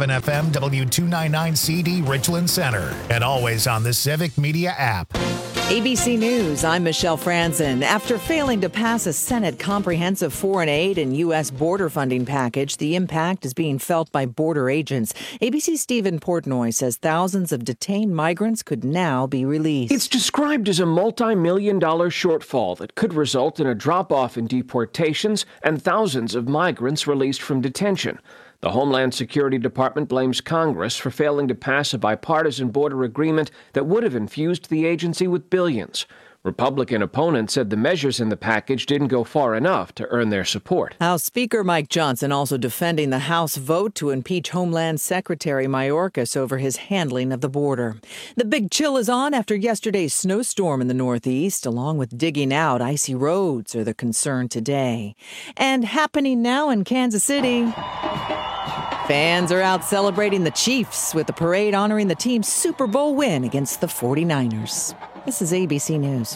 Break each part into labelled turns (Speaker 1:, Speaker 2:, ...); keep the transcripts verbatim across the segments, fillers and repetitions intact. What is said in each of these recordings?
Speaker 1: seven F M, W two ninety-nine C D, Richland Center. And always on the Civic Media app.
Speaker 2: A B C News, I'm Michelle Franzen. After failing to pass a Senate comprehensive foreign aid and U S border funding package, the impact is being felt by border agents. A B C's Stephen Portnoy says thousands of detained migrants could now be released.
Speaker 3: It's described as a multi-million dollar shortfall that could result in a drop-off in deportations and thousands of migrants released from detention. The Homeland Security Department blames Congress for failing to pass a bipartisan border agreement that would have infused the agency with billions. Republican opponents said the measures in the package didn't go far enough to earn their support.
Speaker 2: House Speaker Mike Johnson also defending the House vote to impeach Homeland Secretary Mayorkas over his handling of the border. The big chill is on after yesterday's snowstorm in the Northeast, along with digging out icy roads are the concern today. And happening now in Kansas City, fans are out celebrating the Chiefs with a parade honoring the team's Super Bowl win against the forty-niners. This is A B C News.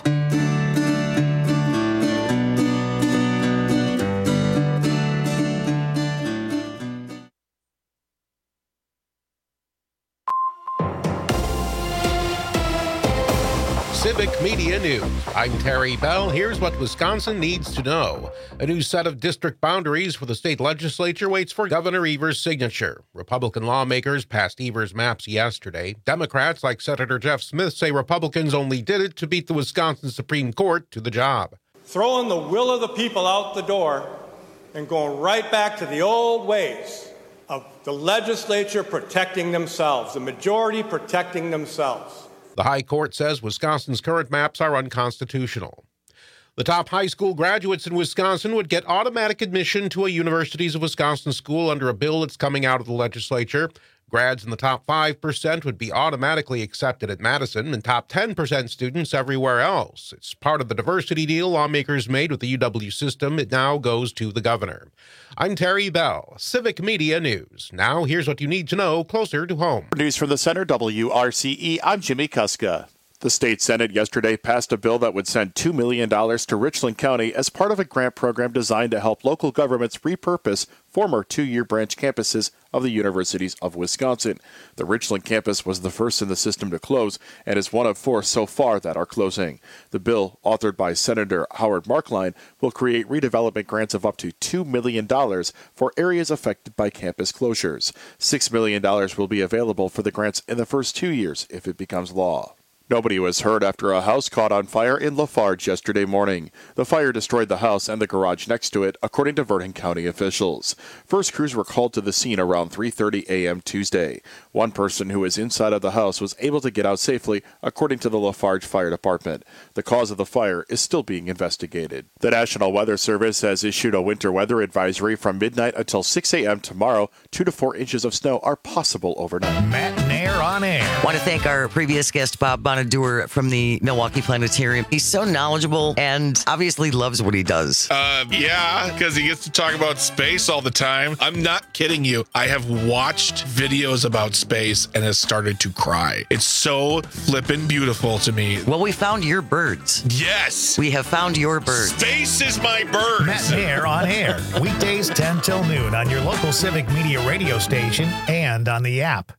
Speaker 4: Civic Media News. I'm Terry Bell. Here's what Wisconsin needs to know. A new set of district boundaries for the state legislature waits for Governor Evers' signature. Republican lawmakers passed Evers' maps yesterday. Democrats, like Senator Jeff Smith, say Republicans only did it to beat the Wisconsin Supreme Court to the job.
Speaker 5: Throwing the will of the people out the door and going right back to the old ways of the legislature protecting themselves, the majority protecting themselves.
Speaker 4: The High Court says Wisconsin's current maps are unconstitutional. The top high school graduates in Wisconsin would get automatic admission to a Universities of Wisconsin school under a bill that's coming out of the legislature. Grads in the top five percent would be automatically accepted at Madison, and top ten percent students everywhere else. It's part of the diversity deal lawmakers made with the U W system. It now goes to the governor. I'm Terry Bell, Civic Media News. Now here's what you need to know closer to home.
Speaker 6: News from the Center, W R C E, I'm Jimmy Kuska. The state Senate yesterday passed a bill that would send two million dollars to Richland County as part of a grant program designed to help local governments repurpose former two-year branch campuses of the Universities of Wisconsin. The Richland campus was the first in the system to close and is one of four so far that are closing. The bill, authored by Senator Howard Markline, will create redevelopment grants of up to two million dollars for areas affected by campus closures. six million dollars will be available for the grants in the first two years if it becomes law. Nobody was hurt after a house caught on fire in Lafarge yesterday morning. The fire destroyed the house and the garage next to it, according to Vernon County officials. First crews were called to the scene around three thirty a.m. Tuesday. One person who was inside of the house was able to get out safely, according to the Lafarge Fire Department. The cause of the fire is still being investigated. The National Weather Service has issued a winter weather advisory from midnight until six a.m. tomorrow. Two to four inches of snow are possible overnight.
Speaker 1: Matt Nair on air.
Speaker 7: I want to thank our previous guest, Bob Bonaduer from the Milwaukee Planetarium. He's so knowledgeable and obviously loves what he does.
Speaker 8: Uh, yeah, because he gets to talk about space all the time. I'm not kidding you. I have watched videos about space and has started to cry. It's so flippin' beautiful to me.
Speaker 7: Well, we found your birds.
Speaker 8: Yes.
Speaker 7: We have found your birds.
Speaker 8: Space is my birds.
Speaker 1: Matt Nair on air. Weekdays ten till noon on your local Civic Media radio station and on the app.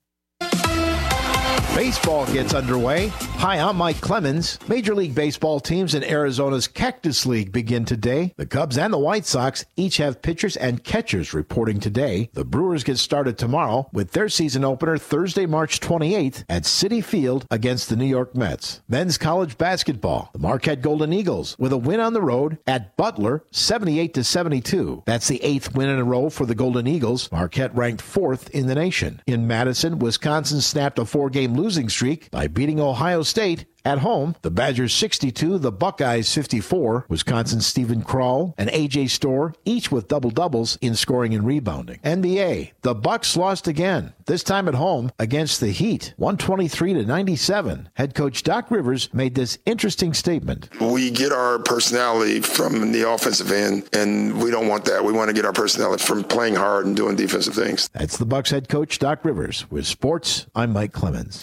Speaker 9: Baseball gets underway. Hi, I'm Mike Clemens. Major League Baseball teams in Arizona's Cactus League begin today. The Cubs and the White Sox each have pitchers and catchers reporting today. The Brewers get started tomorrow with their season opener Thursday, March twenty-eighth at Citi Field against the New York Mets. Men's college basketball. The Marquette Golden Eagles with a win on the road at Butler, seventy-eight to seventy-two. That's the eighth win in a row for the Golden Eagles. Marquette ranked fourth in the nation. In Madison, Wisconsin snapped a four-game losing streak by beating Ohio State. At home, the Badgers sixty-two, the Buckeyes fifty-four. Wisconsin's Stephen Krall and A J Storr, each with double-doubles in scoring and rebounding. N B A, the Bucks lost again, this time at home against the Heat, one twenty-three to ninety-seven. Head coach Doc Rivers made this interesting statement.
Speaker 10: We get our personality from the offensive end, and we don't want that. We want to get our personality from playing hard and doing defensive things.
Speaker 9: That's the Bucks head coach Doc Rivers. With sports, I'm Mike Clemens.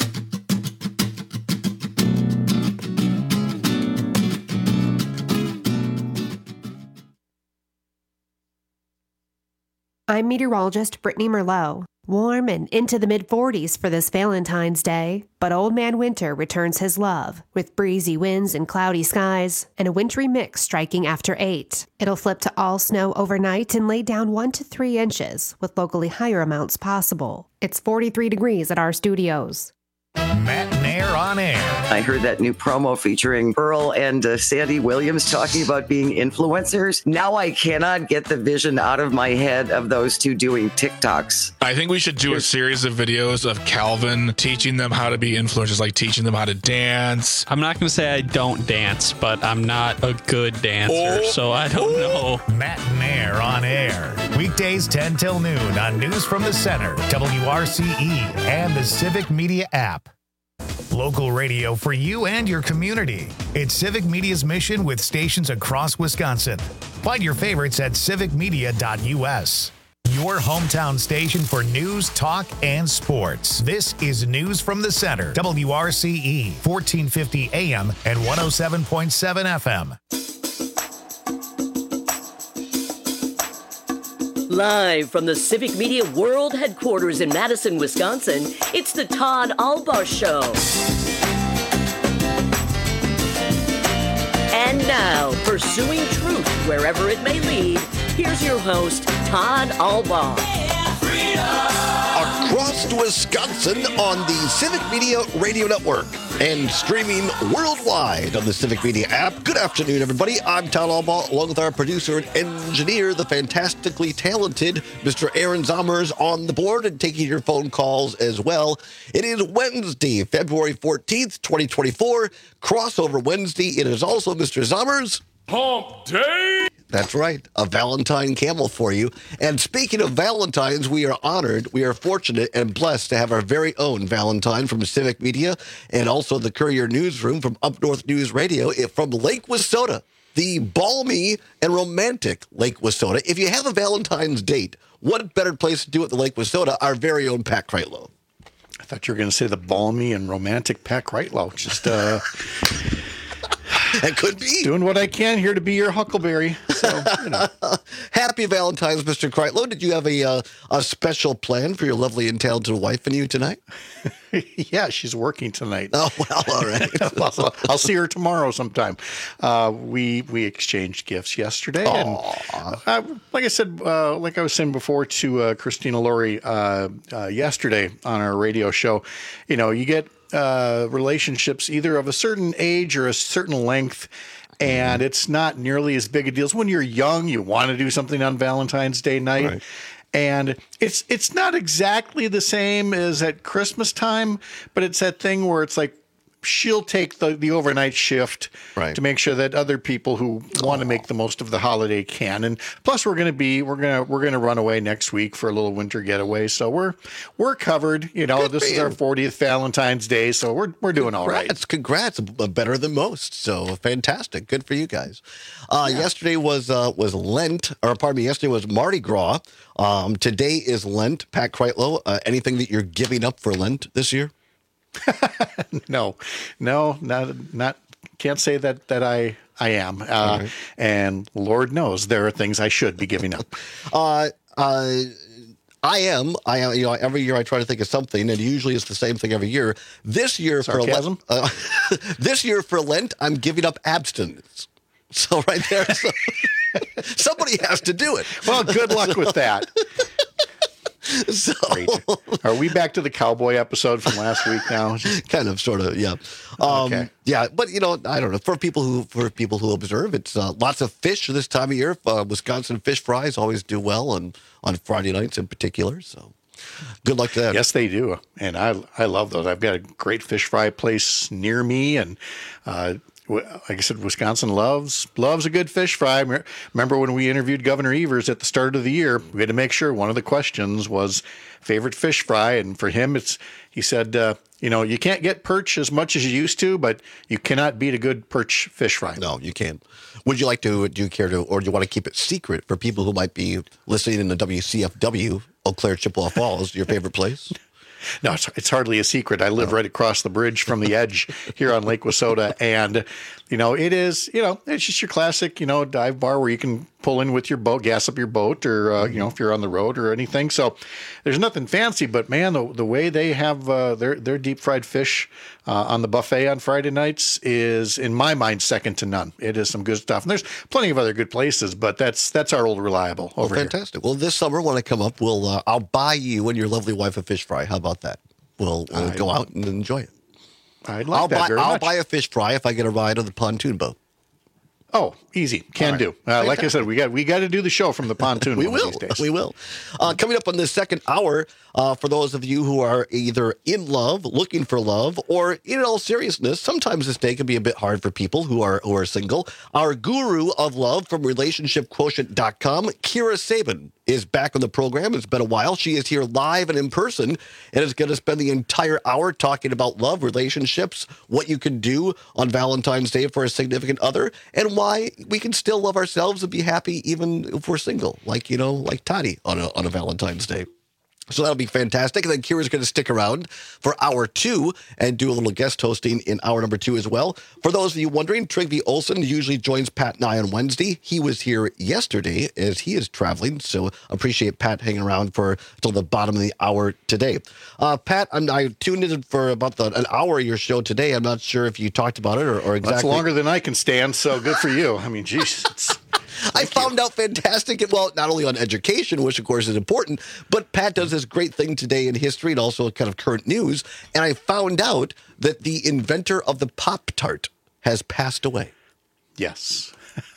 Speaker 11: I'm meteorologist Brittany Merlot. Warm and into the mid forties for this Valentine's Day, but Old Man Winter returns his love with breezy winds and cloudy skies and a wintry mix striking after eight. It'll flip to all snow overnight and lay down one to three inches with locally higher amounts possible. It's forty-three degrees at our studios.
Speaker 1: Matt Nair on air.
Speaker 7: I heard that new promo featuring Earl and uh, Sandy Williams talking about being influencers. Now I cannot get the vision out of my head of those two doing TikToks.
Speaker 8: I think we should do a series of videos of Calvin teaching them how to be influencers, like teaching them how to dance.
Speaker 12: I'm not going to say I don't dance, but I'm not a good dancer,
Speaker 8: Oh.
Speaker 12: so I don't know.
Speaker 1: Matt Nair on air. Weekdays ten till noon on News from the Center, W R C E, and the Civic Media app. Local radio for you and your community. It's Civic Media's mission with stations across Wisconsin. Find your favorites at civic media dot U S. Your hometown station for news, talk, and sports. This is News from the Center, W R C E, fourteen fifty A M and one oh seven point seven F M.
Speaker 13: Live from the Civic Media World Headquarters in Madison, Wisconsin, it's the Todd Albaugh Show. And now, pursuing truth wherever it may lead, here's your host, Todd Albaugh.
Speaker 14: Across Wisconsin on the Civic Media Radio Network and streaming worldwide on the Civic Media app. Good afternoon, everybody. I'm Todd Albaugh, along with our producer and engineer, the fantastically talented Mister Aaron Zommers, on the board and taking your phone calls as well. It is Wednesday, February fourteenth, twenty twenty-four, Crossover Wednesday. It is also Mister Zommers.
Speaker 15: Hump Day!
Speaker 14: That's right, a Valentine camel for you. And speaking of Valentines, we are honored, we are fortunate and blessed to have our very own Valentine from Civic Media and also the Courier Newsroom from Up North News Radio from Lake Wissota, the balmy and romantic Lake Wissota. If you have a Valentine's date, what better place to do it than Lake Wissota? Our very own Pat Kreitlow.
Speaker 16: I thought you were going to say the balmy and romantic Pat Kreitlow. Just, uh...
Speaker 14: That could be.
Speaker 16: Doing what I can here to be your huckleberry. So, you know.
Speaker 14: Happy Valentine's, Mister Kreitlow. Did you have a uh, a special plan for your lovely and talented wife and you tonight?
Speaker 16: Yeah, she's working tonight.
Speaker 14: Oh, well, all right.
Speaker 16: I'll, I'll see her tomorrow sometime. Uh, we we exchanged gifts yesterday. And, uh, like I said, uh, like I was saying before to uh, Christina Laurie uh, uh, yesterday on our radio show, you know, you get uh, relationships either of a certain age or a certain length, and it's not nearly as big a deal. So when you're young, you want to do something on Valentine's Day night. Right. And it's it's not exactly the same as at Christmas time, but it's that thing where it's like she'll take the, the overnight shift right. to make sure that other people who want to make the most of the holiday can. And plus, we're going to be we're gonna we're gonna run away next week for a little winter getaway, so we're we're covered. You know, Good this is our fortieth Valentine's Day, so we're we're doing
Speaker 14: congrats,
Speaker 16: all right.
Speaker 14: Congrats, better than most. So fantastic, good for you guys. Uh, yeah. Yesterday was uh, was Lent, or pardon me, yesterday was Mardi Gras. Um, today is Lent. Pat Kreitlow, uh, anything that you're giving up for Lent this year?
Speaker 16: no, no, not, not, can't say that, that I, I am. Uh, right. And Lord knows there are things I should be giving up.
Speaker 14: uh, uh, I am, I am, you know, every year I try to think of something, and usually it's the same thing every year. This year
Speaker 16: Sarcasm?
Speaker 14: for Lent, uh, this year for Lent, I'm giving up abstinence. So right there, so, somebody has to do it.
Speaker 16: Well, good luck with that.
Speaker 14: So,
Speaker 16: Great. Are we back to the cowboy episode from last week now?
Speaker 14: Kind of, sort of, yeah. Um,
Speaker 16: okay.
Speaker 14: Yeah, but you know, I don't know. For people who for people who observe, it's uh, lots of fish this time of year. Uh, Wisconsin fish fries always do well, and on Friday nights in particular. So, good luck to that.
Speaker 16: Yes, they do, and I I love those. I've got a great fish fry place near me, and uh, like I said, Wisconsin loves loves a good fish fry. Remember when we interviewed Governor Evers at the start of the year? We had to make sure one of the questions was favorite fish fry, and for him, it's he said, uh, you know, you can't get perch as much as you used to, but you cannot beat a good perch fish fry.
Speaker 14: No, you can't. Would you like to? Do you care to, or do you want to keep it secret for people who might be listening in the W C F W, Eau Claire, Chippewa Falls? Your favorite place?
Speaker 16: No, it's, it's hardly a secret. I live right across the bridge from the edge here on Lake Wissota. And, you know, it is, you know, it's just your classic, you know, dive bar where you can pull in with your boat, gas up your boat, or, uh, you know, if you're on the road or anything. So there's nothing fancy, but man, the, the way they have uh, their, their deep fried fish uh, on the buffet on Friday nights is, in my mind, second to none. It is some good stuff. And there's plenty of other good places, but that's that's our old reliable over
Speaker 14: well, fantastic.
Speaker 16: here.
Speaker 14: Well, this summer when I come up, we'll uh, I'll buy you and your lovely wife a fish fry. How about that? We'll, we'll go out and enjoy it.
Speaker 16: I'd like
Speaker 14: I'll
Speaker 16: that
Speaker 14: buy,
Speaker 16: very
Speaker 14: I'll
Speaker 16: much.
Speaker 14: buy a fish fry if I get a ride on the pontoon boat.
Speaker 16: Oh, easy. Can
Speaker 14: right.
Speaker 16: do. Uh, like I said, we got we got to do the show from the pontoon.
Speaker 14: We
Speaker 16: one of
Speaker 14: will.
Speaker 16: these days.
Speaker 14: We will. Uh, coming up on this second hour, uh, for those of you who are either in love, looking for love, or in all seriousness, sometimes this day can be a bit hard for people who are who are single. Our guru of love from relationship quotient dot com, Kira Sabin, is back on the program. It's been a while. She is here live and in person and is going to spend the entire hour talking about love, relationships, what you can do on Valentine's Day for a significant other, and why we can still love ourselves and be happy even if we're single, like, you know, like Toddy on a, on a Valentine's Day. So that'll be fantastic. And then Kira's going to stick around for hour two and do a little guest hosting in hour number two as well. For those of you wondering, Trygve Olsen usually joins Pat and I on Wednesday. He was here yesterday as he is traveling. So appreciate Pat hanging around for till the bottom of the hour today. Uh, Pat, I'm, I tuned in for about the, an hour of your show today. I'm not sure if you talked about it or, or exactly.
Speaker 16: That's longer than I can stand. So good for you. I mean, geez. It's...
Speaker 14: I found out fantastic, well, not only on education, which of course is important, but Pat does this great thing today in history and also kind of current news. And I found out that the inventor of the Pop-Tart has passed away.
Speaker 16: Yes.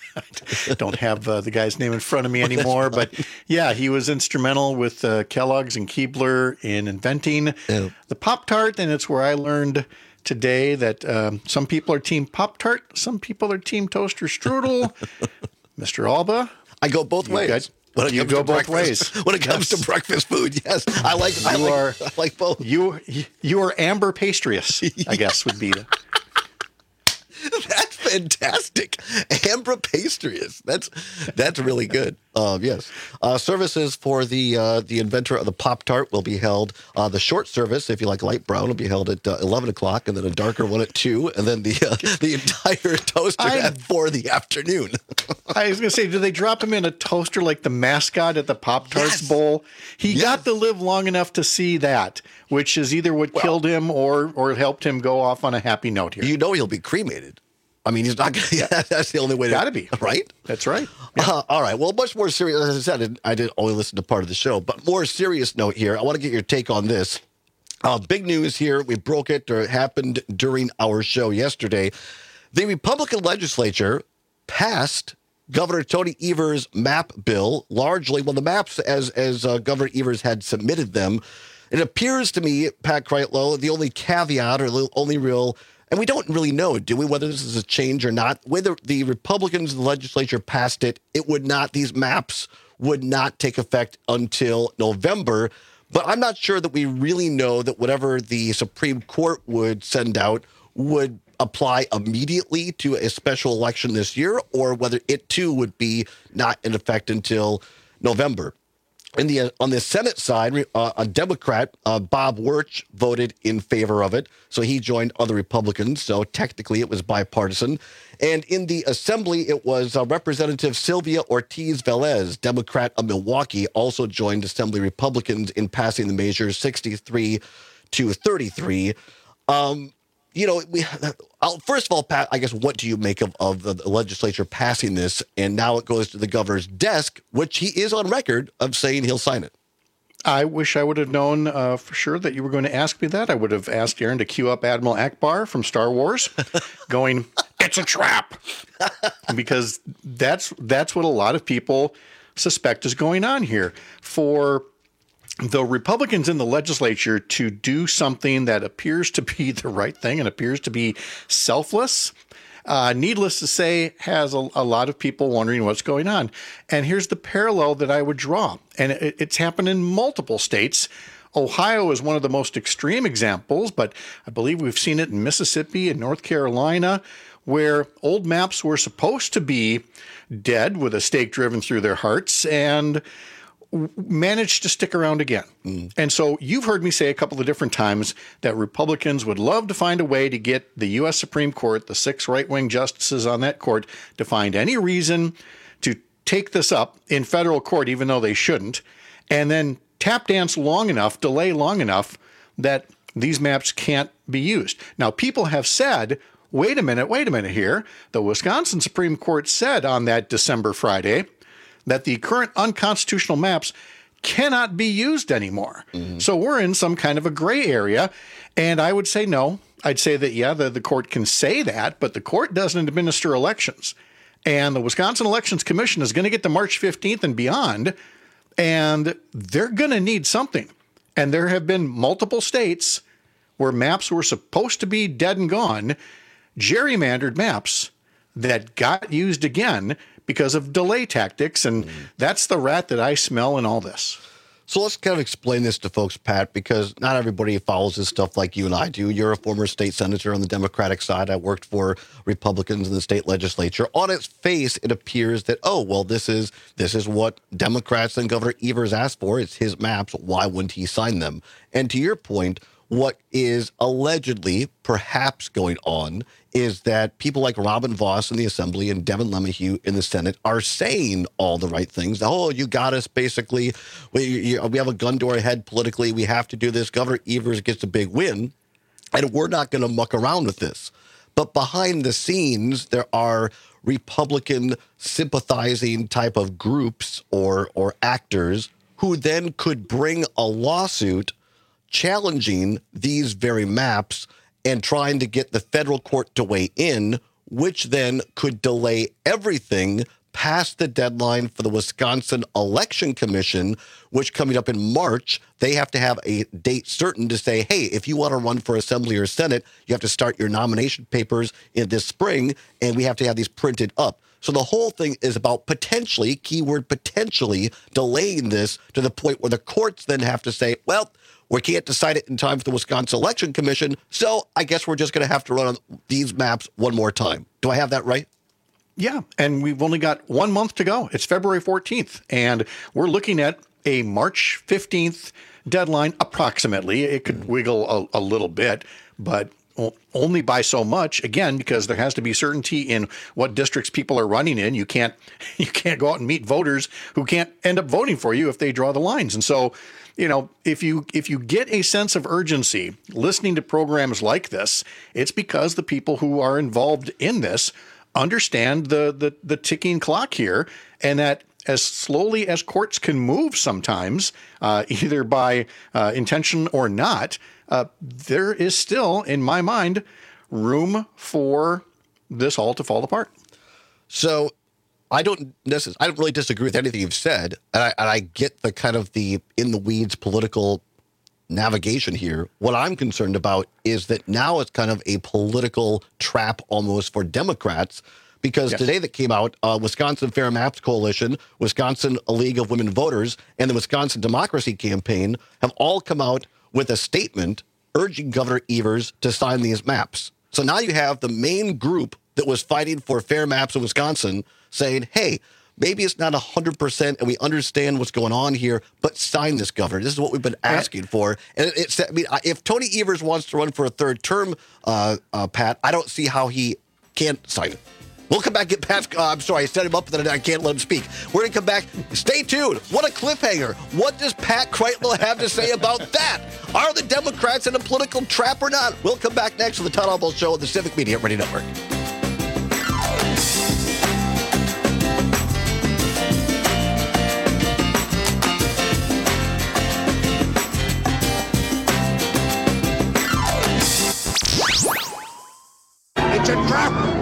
Speaker 16: Don't have uh, the guy's name in front of me anymore, but yeah, he was instrumental with uh, Kellogg's and Keebler in inventing yeah. the Pop-Tart, and it's where I learned today that um, some people are team Pop-Tart, some people are team Toaster Strudel. Mister Alba,
Speaker 14: I go both ways.
Speaker 16: Got,
Speaker 14: when it
Speaker 16: you
Speaker 14: comes
Speaker 16: go
Speaker 14: to
Speaker 16: both
Speaker 14: breakfast.
Speaker 16: ways.
Speaker 14: When it comes
Speaker 16: yes.
Speaker 14: to breakfast food, yes, I like. I
Speaker 16: you
Speaker 14: like,
Speaker 16: are,
Speaker 14: I like both.
Speaker 16: You you are Amber Pastrius, I guess would be the.
Speaker 14: That's fantastic. Ambra Pastrius. That's that's really good. Uh, yes. Uh, services for the uh, the inventor of the Pop-Tart will be held. Uh, the short service, if you like light brown, will be held at uh, eleven o'clock, and then a darker one at two, and then the uh, the entire toaster I, at four in the afternoon.
Speaker 16: I was going to say, do they drop him in a toaster like the mascot at the Pop-Tarts yes. bowl? He yes. got to live long enough to see that, which is either what well, killed him or or helped him go off on a happy note here.
Speaker 14: You know he'll be cremated. I mean, he's not going to, that's the only way to.
Speaker 16: Got to be.
Speaker 14: Right?
Speaker 16: That's right.
Speaker 14: Yeah. Uh, all right. Well, much more serious. As I said, I didn't, I didn't only listen to part of the show, but more serious note here. I want to get your take on this. Uh, big news here. We broke it, or it happened during our show yesterday. The Republican legislature passed Governor Tony Evers' MAP bill, largely, well, the maps as, as uh, Governor Evers had submitted them. It appears to me, Pat Kreitlow, the only caveat or the only real, and we don't really know, do we, whether this is a change or not. Whether the Republicans in the legislature passed it, it would not, these maps would not take effect until November. But I'm not sure that we really know that whatever the Supreme Court would send out would apply immediately to a special election this year, or whether it too would be not in effect until November. In the, uh, on the Senate side, uh, a Democrat, uh, Bob Wirtz, voted in favor of it. So he joined other Republicans. So technically it was bipartisan. And in the Assembly, it was uh, Representative Sylvia Ortiz Velez, Democrat of Milwaukee, also joined Assembly Republicans in passing the measure sixty-three to thirty-three. Um, you know, we, I'll, first of all, Pat, I guess, what do you make of, of the legislature passing this? And now it goes to the governor's desk, which he is on record of saying he'll sign it.
Speaker 16: I wish I would have known uh, for sure that you were going to ask me that. I would have asked Aaron to cue up Admiral Akbar from Star Wars, going, "It's a trap," because that's that's what a lot of people suspect is going on here. For the Republicans in the legislature to do something that appears to be the right thing and appears to be selfless, uh, needless to say, has a, a lot of people wondering what's going on. And here's the parallel that I would draw. And it, it's happened in multiple states. Ohio is one of the most extreme examples, but I believe we've seen it in Mississippi and North Carolina, where old maps were supposed to be dead with a stake driven through their hearts. And managed to stick around again. Mm. And so you've heard me say a couple of different times that Republicans would love to find a way to get the U S Supreme Court, the six right-wing justices on that court, to find any reason to take this up in federal court, even though they shouldn't, and then tap dance long enough, delay long enough that these maps can't be used. Now, people have said, wait a minute, wait a minute here. The Wisconsin Supreme Court said on that December Friday that the current unconstitutional maps cannot be used anymore. Mm-hmm. So we're in some kind of a gray area. And I would say no. I'd say that, yeah, the, the court can say that, but the court doesn't administer elections. And the Wisconsin Elections Commission is going to get to March fifteenth and beyond, and they're going to need something. And there have been multiple states where maps were supposed to be dead and gone, gerrymandered maps that got used again because of delay tactics. And mm. that's the rat that I smell in all this.
Speaker 14: So let's kind of explain this to folks, Pat, because not everybody follows this stuff like you and I do. You're a former state senator on the Democratic side. I worked for Republicans in the state legislature. On its face, it appears that, oh, well, this is this is what Democrats and Governor Evers asked for. It's his maps. Why wouldn't he sign them? And to your point, what is allegedly perhaps going on is that people like Robin Vos in the Assembly and Devin LeMahieu in the Senate are saying all the right things. Oh, you got us, basically. We, you, we have a gun to our head politically. We have to do this. Governor Evers gets a big win, and we're not going to muck around with this. But behind the scenes, there are Republican sympathizing type of groups or or actors who then could bring a lawsuit challenging these very maps and trying to get the federal court to weigh in, which then could delay everything past the deadline for the Wisconsin Election Commission, which coming up in March, they have to have a date certain to say, hey, if you want to run for Assembly or Senate, you have to start your nomination papers in this spring, and we have to have these printed up. So the whole thing is about potentially, keyword potentially, delaying this to the point where the courts then have to say, well, we can't decide it in time for the Wisconsin Election Commission, so I guess we're just going to have to run on these maps one more time. Do I have that right?
Speaker 16: Yeah, and we've only got one month to go. It's February fourteenth, and we're looking at a March fifteenth deadline approximately. It could wiggle a, a little bit, but only by so much, again, because there has to be certainty in what districts people are running in. You can't you can't go out and meet voters who can't end up voting for you if they draw the lines. And so, you know, if you if you get a sense of urgency listening to programs like this, it's because the people who are involved in this understand the the, the ticking clock here, and that as slowly as courts can move sometimes, uh, either by uh, intention or not, uh, there is still, in my mind, room for this all to fall apart.
Speaker 14: So I don't necessarily, I don't really disagree with anything you've said, and I, and I get the kind of the in the weeds political navigation here. What I'm concerned about is that now it's kind of a political trap almost for Democrats, because yes. today that came out, uh, Wisconsin Fair Maps Coalition, Wisconsin League of Women Voters, and the Wisconsin Democracy Campaign have all come out with a statement urging Governor Evers to sign these maps. So now you have the main group that was fighting for fair maps in Wisconsin saying, hey, maybe it's not one hundred percent and we understand what's going on here, but sign this, Governor. This is what we've been asking for. And it's, I mean, if Tony Evers wants to run for a third term, uh, uh, Pat, I don't see how he can't sign it. We'll come back and get Pat. Uh, I'm sorry, I set him up, but then I can't let him speak. We're going to come back. Stay tuned. What a cliffhanger. What does Pat Kreitlow have to say about that? Are the Democrats in a political trap or not? We'll come back next with the Todd Albaugh Show on the Civic Media Radio Network.
Speaker 1: It's a trap.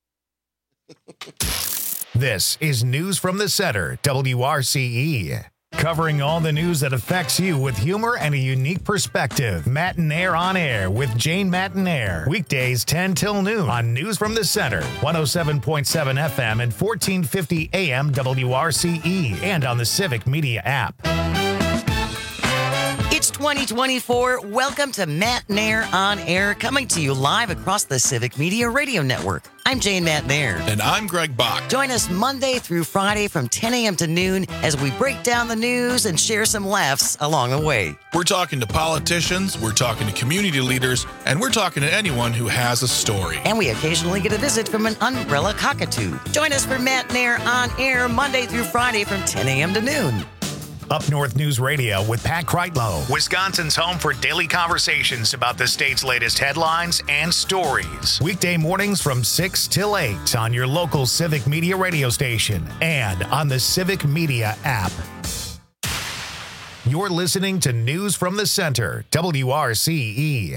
Speaker 1: This is News from the Center, W R C E. Covering all the news that affects you with humor and a unique perspective. Matinaire on Air with Jane Matinaire. Weekdays ten till noon on News from the Center, one oh seven point seven F M and fourteen fifty A M W R C E, and on the Civic Media app.
Speaker 17: It's twenty twenty-four. Welcome to Matt Nair on Air, coming to you live across the Civic Media Radio Network. I'm Jane Matt Nair.
Speaker 8: And I'm Greg Bach.
Speaker 17: Join us Monday through Friday from ten a.m. to noon as we break down the news and share some laughs along the way.
Speaker 8: We're talking to politicians, we're talking to community leaders, and we're talking to anyone who has a story.
Speaker 17: And we occasionally get a visit from an umbrella cockatoo. Join us for Matt Nair on Air Monday through Friday from ten a.m. to noon.
Speaker 1: Up North News Radio with Pat Kreitlow, Wisconsin's home for daily conversations about the state's latest headlines and stories. Weekday mornings from six till eight on your local Civic Media radio station and on the Civic Media app. You're listening to News from the Center, W R C E.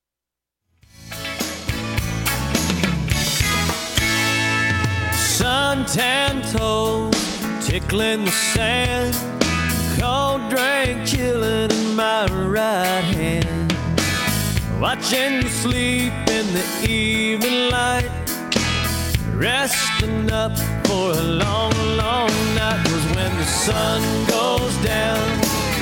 Speaker 18: Suntan toes, tickling the sand. Cold drink chilling in my right hand. Watching you sleep in the evening light. Resting up for a long, long night. 'Cause when the sun goes down,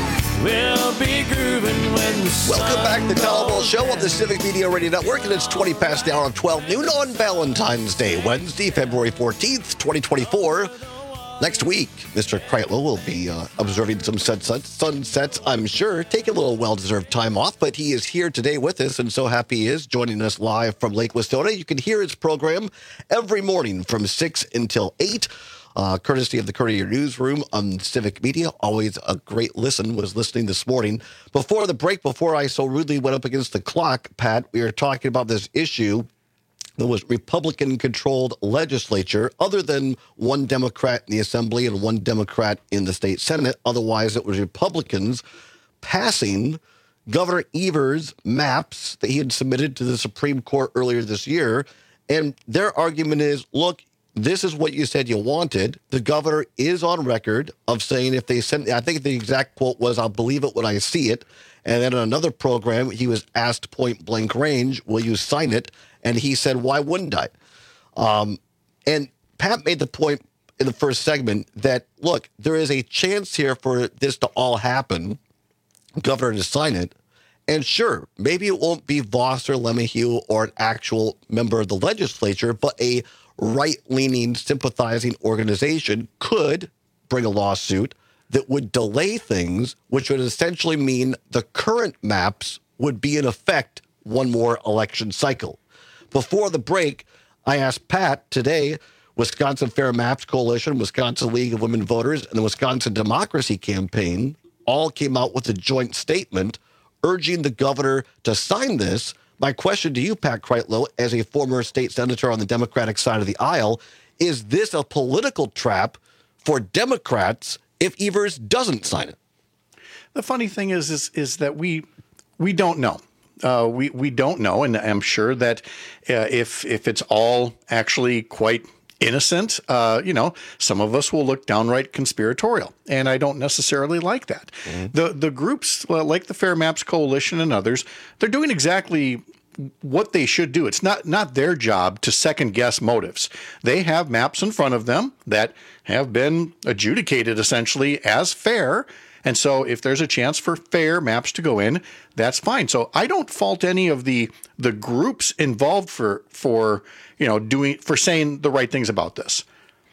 Speaker 18: we'll be grooving when the sun
Speaker 14: Welcome back to the Powerball Show on the Civic Media Radio Network, and it's twenty past the hour of twelve noon on Valentine's Day, Wednesday, February fourteenth, twenty twenty-four. Next week, Mister Kreitlow will be uh, observing some sunsets, sunsets, I'm sure, taking a little well-deserved time off, but he is here today with us, and so happy he is, joining us live from Lake Wastona. You can hear his program every morning from six until eight, uh, courtesy of the Courier Newsroom on Civic Media. Always a great listen. Was listening this morning. Before the break, before I so rudely went up against the clock, Pat, we were talking about this issue. There was Republican-controlled legislature, other than one Democrat in the Assembly and one Democrat in the state Senate. Otherwise, it was Republicans passing Governor Evers' maps that he had submitted to the Supreme Court earlier this year. And their argument is, look, this is what you said you wanted. The governor is on record of saying if they send, I think the exact quote was, I'll believe it when I see it. And then in another program, he was asked point blank range, will you sign it? And he said, why wouldn't I? Um, and Pat made the point in the first segment that, look, there is a chance here for this to all happen, governor to sign it. And sure, maybe it won't be Voss or LeMahieu or an actual member of the legislature, but a right-leaning, sympathizing organization could bring a lawsuit that would delay things, which would essentially mean the current maps would be in effect one more election cycle. Before the break, I asked Pat today, Wisconsin Fair Maps Coalition, Wisconsin League of Women Voters, and the Wisconsin Democracy Campaign all came out with a joint statement urging the governor to sign this. My question to you, Pat Kreitlow, as a former state senator on the Democratic side of the aisle, is this a political trap for Democrats if Evers doesn't sign it?
Speaker 16: The funny thing is, is, is that we we don't know. Uh, we we don't know, and I'm sure that uh, if if it's all actually quite innocent, uh, you know, some of us will look downright conspiratorial, and I don't necessarily like that. Mm-hmm. The the groups well, like the Fair Maps Coalition and others, they're doing exactly what they should do. It's not not their job to second guess motives. They have maps in front of them that have been adjudicated essentially as fair. And so if there's a chance for fair maps to go in, that's fine. So I don't fault any of the the groups involved for for you know doing for saying the right things about this.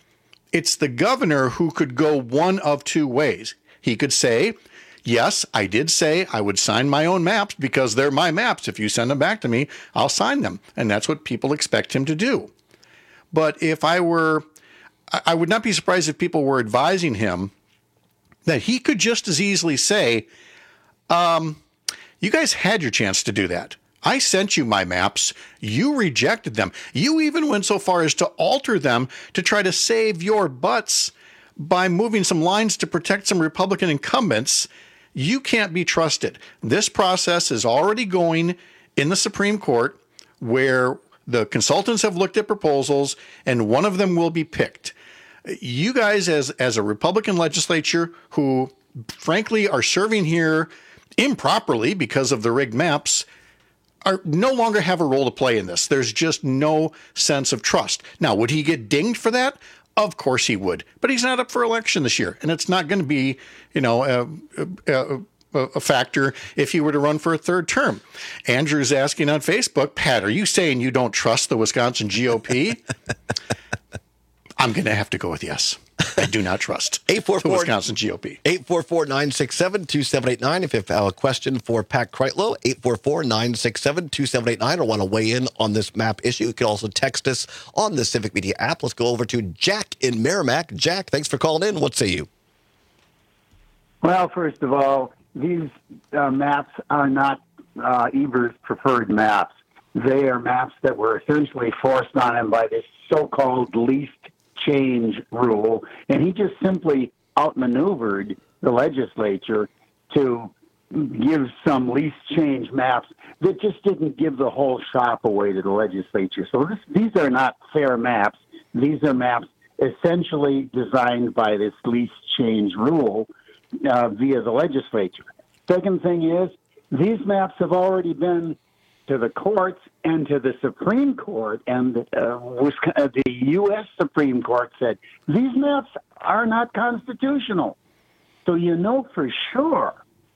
Speaker 16: It's the governor who could go one of two ways. He could say, yes, I did say I would sign my own maps because they're my maps. If you send them back to me, I'll sign them. And that's what people expect him to do. But if I were, I would not be surprised if people were advising him that he could just as easily say, um, you guys had your chance to do that. I sent you my maps. You rejected them. You even went so far as to alter them to try to save your butts by moving some lines to protect some Republican incumbents. You can't be trusted. This process is already going in the Supreme Court, where the consultants have looked at proposals and one of them will be picked. You guys, as as a Republican legislature who frankly are serving here improperly because of the rigged maps, are no longer have a role to play in this. There's just no sense of trust. Now, would he get dinged for that? Of course he would, but he's not up for election this year, and it's not going to be, you know, uh, uh, a, a factor if he were to run for a third term. Andrew's asking on Facebook, Pat, are you saying you don't trust the Wisconsin G O P? I'm going to have to go with yes. I do not trust
Speaker 14: eight four four,
Speaker 16: the Wisconsin G O P.
Speaker 14: eight four four, nine six seven, two seven eight nine. If you have a question for Pat Kreitlow, eight four four, nine six seven, two seven eight nine, or want to weigh in on this map issue, you can also text us on the Civic Media app. Let's go over to Jack in Merrimack. Jack, thanks for calling in. What say you?
Speaker 19: Well, first of all, these uh, maps are not uh, Evers' preferred maps. They are maps that were essentially forced on him by this so-called least change rule, and he just simply outmaneuvered the legislature to give some least change maps that just didn't give the whole shop away to the legislature. So this, these are not fair maps. These are maps essentially designed by this least change rule uh, via the legislature. Second thing is, these maps have already been to the courts and to the Supreme Court, and uh, the U S Supreme Court said these maps are not constitutional. So you know for sure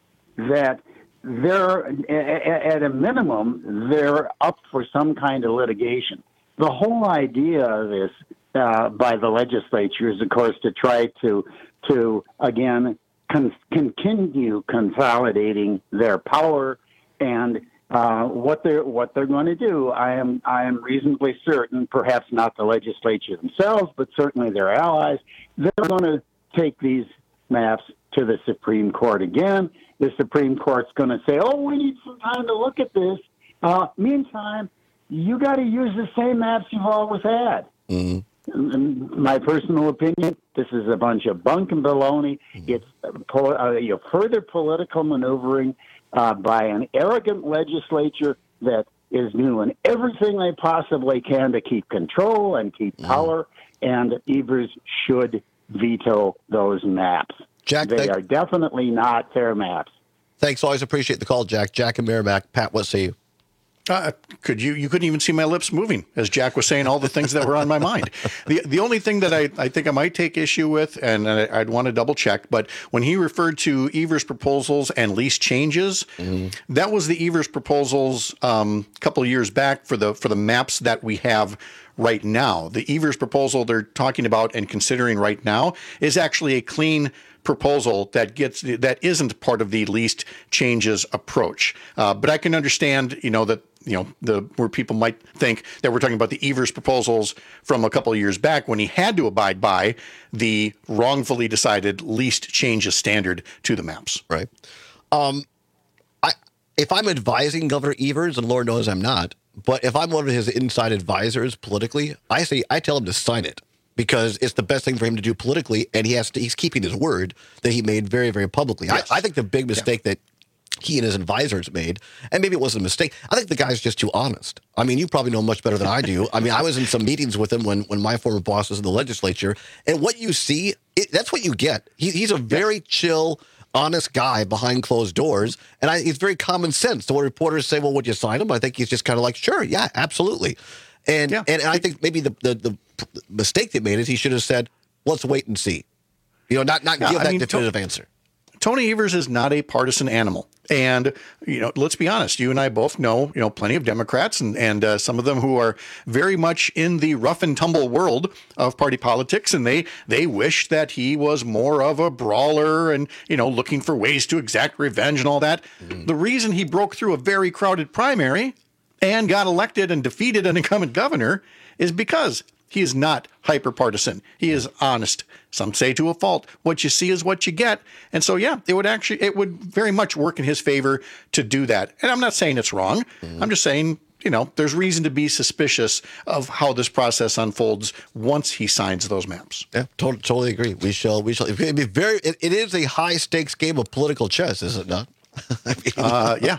Speaker 19: that they're, at a minimum, they're up for some kind of litigation. The whole idea of this uh, by the legislature is, of course, to try to, to again, con- continue consolidating their power. And Uh, what they're what they're going to do, I am I am reasonably certain, perhaps not the legislature themselves, but certainly their allies, they're going to take these maps to the Supreme Court again. The Supreme Court's going to say, "Oh, we need some time to look at this." Uh, meantime, you got to use the same maps you've always had.
Speaker 14: Mm-hmm.
Speaker 19: In my personal opinion, this is a bunch of bunk and baloney. Mm-hmm. It's uh, uh, you know, further political maneuvering Uh, by an arrogant legislature that is doing everything they possibly can to keep control and keep power, mm. and Evers should veto those maps.
Speaker 14: Jack,
Speaker 19: they
Speaker 14: thank-
Speaker 19: are definitely not fair maps.
Speaker 14: Thanks. Always appreciate the call, Jack. Jack in Merrimack. Pat, what say you?
Speaker 16: Uh, could you you couldn't even see my lips moving as Jack was saying all the things that were on my mind. The the only thing that I, I think I might take issue with, and I, I'd want to double check, but when he referred to Evers' proposals and lease changes, mm-hmm. that was the Evers' proposals um, a couple of years back for the for the maps that we have right now. The Evers' proposal they're talking about and considering right now is actually a clean proposal that gets that isn't part of the least changes approach. Uh, but I can understand, you know, that you know the where people might think that we're talking about the Evers proposals from a couple of years back when he had to abide by the wrongfully decided least changes standard to the maps.
Speaker 14: Right. Um, I if I'm advising Governor Evers, and Lord knows I'm not, but if I'm one of his inside advisors politically, I say I tell him to sign it, because it's the best thing for him to do politically, and he has to, he's keeping his word that he made very, very publicly. Yes. I, I think the big mistake yeah. that he and his advisors made, and maybe it wasn't a mistake, I think the guy's just too honest. I mean, you probably know much better than I do. I mean, I was in some meetings with him when, when my former boss was in the legislature, and what you see, it, that's what you get. He, he's a very chill, honest guy behind closed doors, and I, he's very common sense. So when reporters say, well, would you sign him? I think he's just kind of like, sure, yeah, absolutely. And, yeah. and and I think maybe the, the, the mistake they made is he should have said, let's wait and see. You know, not, not yeah, give I that mean, definitive to- answer.
Speaker 16: Tony Evers is not a partisan animal. And, you know, let's be honest, you and I both know, you know, plenty of Democrats and, and uh, some of them who are very much in the rough and tumble world of party politics. And they they wish that he was more of a brawler and, you know, looking for ways to exact revenge and all that. Mm-hmm. The reason he broke through a very crowded primary and got elected and defeated an incumbent governor is because he is not hyper-partisan. He is honest. Some say to a fault. What you see is what you get. And so, yeah, it would actually, it would very much work in his favor to do that. And I'm not saying it's wrong. Mm-hmm. I'm just saying, you know, there's reason to be suspicious of how this process unfolds once he signs those maps.
Speaker 14: Yeah, totally, totally agree. We shall, we shall, it'd be very, it, it is a high-stakes game of political chess, is it not?
Speaker 16: I mean, uh, yeah,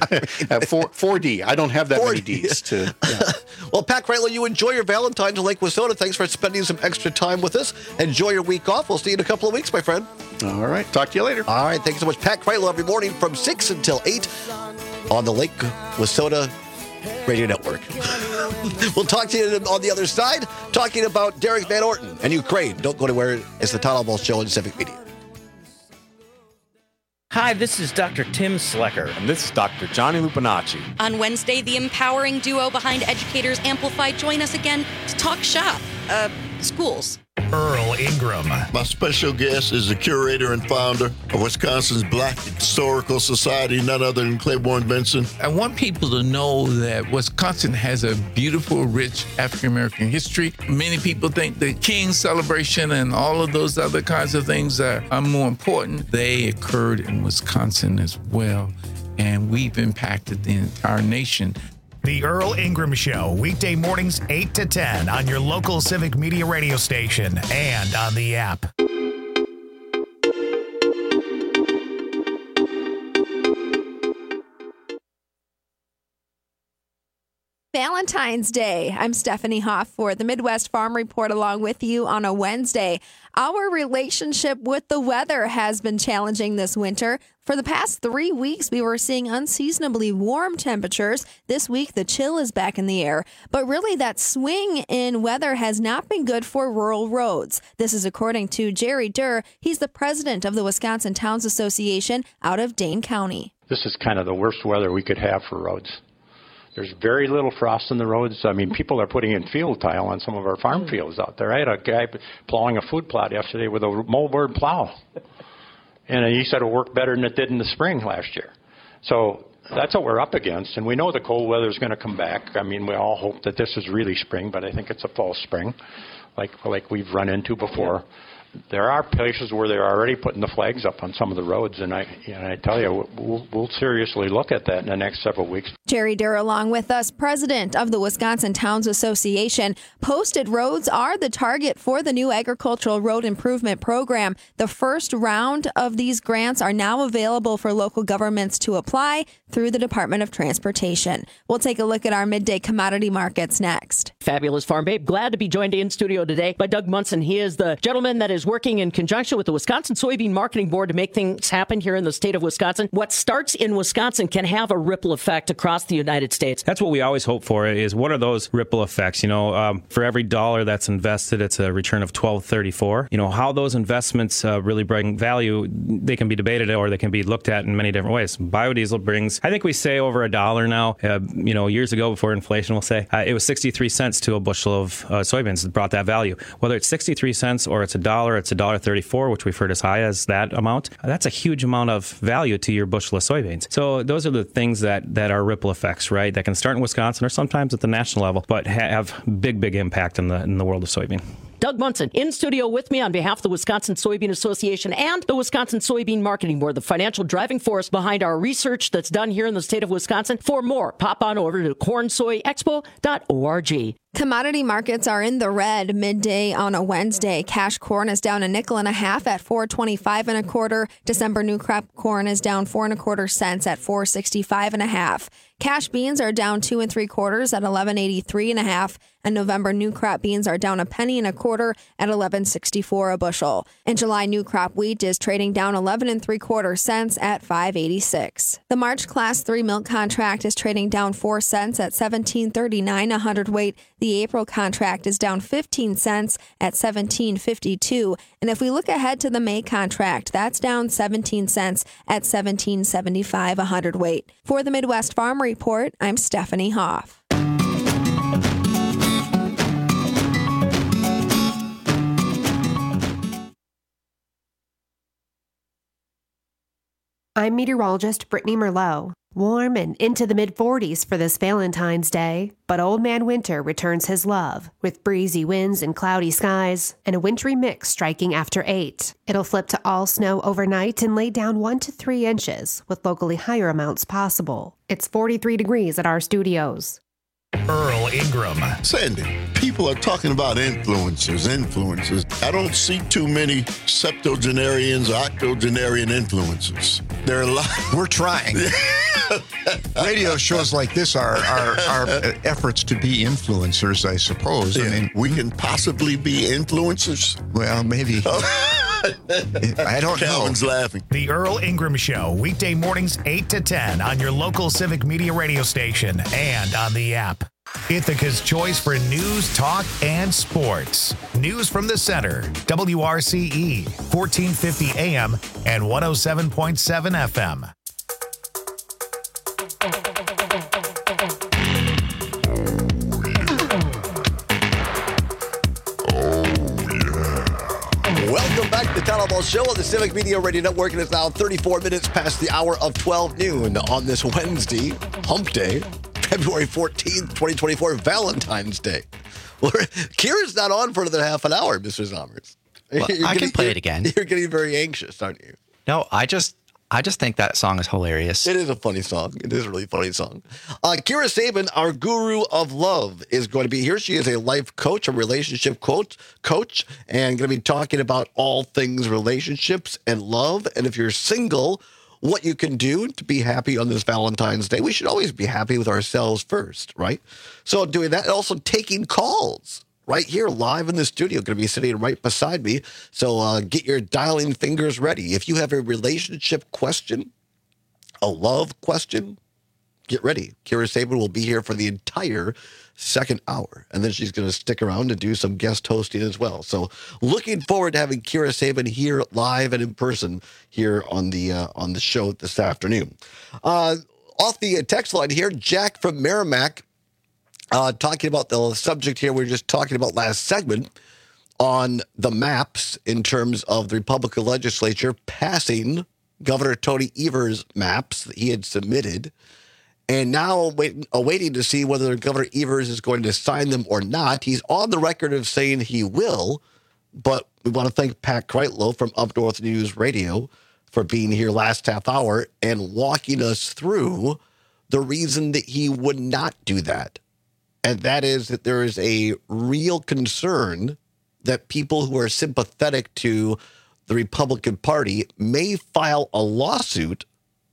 Speaker 16: four, 4D. I don't have that four D. Many Ds to. Yeah.
Speaker 14: Well, Pat Kreitlow, you enjoy your Valentine's in Lake Wissota. Thanks for spending some extra time with us. Enjoy your week off. We'll see you in a couple of weeks, my friend.
Speaker 16: All right. Talk to you later.
Speaker 14: All right. Thanks so much. Pat Kreitlow every morning from six until eight on the Lake Wissota Radio Network. We'll talk to you on the other side, talking about Derek Van Orton and Ukraine. Don't go anywhere. It's the Todd Albaugh Show on Civic Media.
Speaker 20: Hi, this is Doctor Tim Slecker.
Speaker 21: And this is Doctor Johnny Lupinacci.
Speaker 22: On Wednesday, the empowering duo behind Educators Amplify join us again to talk shop. Uh, schools.
Speaker 1: Earl Ingram.
Speaker 23: My special guest is the curator and founder of Wisconsin's Black Historical Society, none other than Claiborne Benson.
Speaker 24: I want people to know that Wisconsin has a beautiful, rich African-American history. Many people think the King celebration and all of those other kinds of things are, are more important. They occurred in Wisconsin as well, and we've impacted the entire nation.
Speaker 1: The Earl Ingram Show, weekday mornings eight to ten on your local Civic Media radio station and on the app.
Speaker 25: Valentine's Day. I'm Stephanie Hoff for the Midwest Farm Report along with you on a Wednesday. Our relationship with the weather has been challenging this winter. For the past three weeks, we were seeing unseasonably warm temperatures. This week, the chill is back in the air. But really, that swing in weather has not been good for rural roads. This is according to Jerry Durr. He's the president of the Wisconsin Towns Association out of Dane County.
Speaker 26: This is kind of the worst weather we could have for roads. There's very little frost in the roads. I mean, people are putting in field tile on some of our farm fields out there. I had a guy plowing a food plot yesterday with a moldboard plow. And he said it worked better than it did in the spring last year. So that's what we're up against. And we know the cold weather is going to come back. I mean, we all hope that this is really spring, but I think it's a false spring, like like we've run into before. There are places where they're already putting the flags up on some of the roads, and I, and I tell you, we'll, we'll seriously look at that in the next several weeks.
Speaker 25: Jerry Durr, along with us, president of the Wisconsin Towns Association. Posted roads are the target for the new agricultural road improvement program. The first round of these grants are now available for local governments to apply through the Department of Transportation. We'll take a look at our midday commodity markets next.
Speaker 27: Fabulous Farm Babe. Glad to be joined in studio today by Doug Munson. He is the gentleman that is working in conjunction with the Wisconsin Soybean Marketing Board to make things happen here in the state of Wisconsin. What starts in Wisconsin can have a ripple effect across the United States.
Speaker 28: That's what we always hope for, is what are those ripple effects? You know, um, for every dollar that's invested, it's a return of twelve thirty-four. You know, how those investments uh, really bring value, they can be debated or they can be looked at in many different ways. Biodiesel brings, I think we say over a dollar now. Uh, you know, years ago before inflation, we'll say uh, it was sixty-three cents to a bushel of uh, soybeans that brought that value. Whether it's sixty-three cents or it's a dollar, it's a dollar thirty-four, which we've heard as high as that amount. That's a huge amount of value to your bushel of soybeans. So those are the things that, that are ripple effects, right? That can start in Wisconsin or sometimes at the national level, but ha- have big, big impact in the in the world of soybean.
Speaker 27: Doug Munson in studio with me on behalf of the Wisconsin Soybean Association and the Wisconsin Soybean Marketing Board, the financial driving force behind our research that's done here in the state of Wisconsin. For more, pop on over to corn soy expo dot org.
Speaker 25: Commodity markets are in the red midday on a Wednesday. Cash corn is down a nickel and a half at four twenty-five and a quarter. December new crop corn is down four and a quarter cents at four sixty-five and a half. Cash beans are down two and three quarters at eleven eighty-three and a half. And November new crop beans are down a penny and a quarter at eleven sixty-four a bushel. And July new crop wheat is trading down eleven and three quarter cents at five eighty-six. The March class three milk contract is trading down four cents at seventeen thirty-nine a hundredweight. The April contract is down fifteen cents at seventeen fifty-two. And if we look ahead to the May contract, that's down seventeen cents at seventeen seventy-five a hundredweight. For the Midwest Farm Report, I'm Stephanie Hoff.
Speaker 11: I'm meteorologist Brittany Merlot. Warm and into the mid forties for this Valentine's Day, but Old Man Winter returns his love with breezy winds and cloudy skies and a wintry mix striking after eight. It'll flip to all snow overnight and lay down one to three inches with locally higher amounts possible. It's forty-three degrees at our studios.
Speaker 1: Earl Ingram.
Speaker 23: Sandy, people are talking about influencers, influencers. I don't see too many septuagenarians or octogenarian influencers. There are a lot.
Speaker 29: We're trying. Radio shows like this are, are, are efforts to be influencers, I suppose.
Speaker 23: Yeah.
Speaker 29: I mean,
Speaker 23: we can possibly be influencers.
Speaker 29: Well, maybe. I don't
Speaker 23: Calvin's
Speaker 29: know.
Speaker 23: laughing.
Speaker 1: The Earl Ingram Show, weekday mornings eight to ten on your local Civic Media radio station and on the app. Ithaca's choice for news, talk, and sports. News from the Center, W R C E, fourteen fifty A M and one oh seven point seven F M.
Speaker 14: Welcome back to the Town Hall Ball Show on the Civic Media Radio Network, and it's now thirty-four minutes past the hour of twelve noon on this Wednesday, Hump Day, February fourteenth, twenty twenty-four, Valentine's Day. Well, Kira's not on for another half an hour, Mister Zommers.
Speaker 2: Well, I can play it again.
Speaker 14: You're getting very anxious, aren't you?
Speaker 2: No, I just I just think that song is hilarious.
Speaker 14: It is a funny song. It is a really funny song. Uh, Kira Sabin, our guru of love, is going to be here. She is a life coach, a relationship coach, coach, and going to be talking about all things relationships and love. And if you're single, what you can do to be happy on this Valentine's Day. We should always be happy with ourselves first, right? So doing that, and also taking calls. Right here, live in the studio, going to be sitting right beside me. So uh, get your dialing fingers ready. If you have a relationship question, a love question, get ready. Kira Sabin will be here for the entire second hour. And then she's going to stick around and do some guest hosting as well. So looking forward to having Kira Sabin here live and in person here on the, uh, on the show this afternoon. Uh, off the text line here, Jack from Merrimack. Uh, talking about the subject here we were just talking about last segment on the maps in terms of the Republican legislature passing Governor Tony Evers' maps that he had submitted, and now wait, awaiting to see whether Governor Evers is going to sign them or not. He's on the record of saying he will, but we want to thank Pat Kreitlow from Up North News Radio for being here last half hour and walking us through the reason that he would not do that. And that is that there is a real concern that people who are sympathetic to the Republican Party may file a lawsuit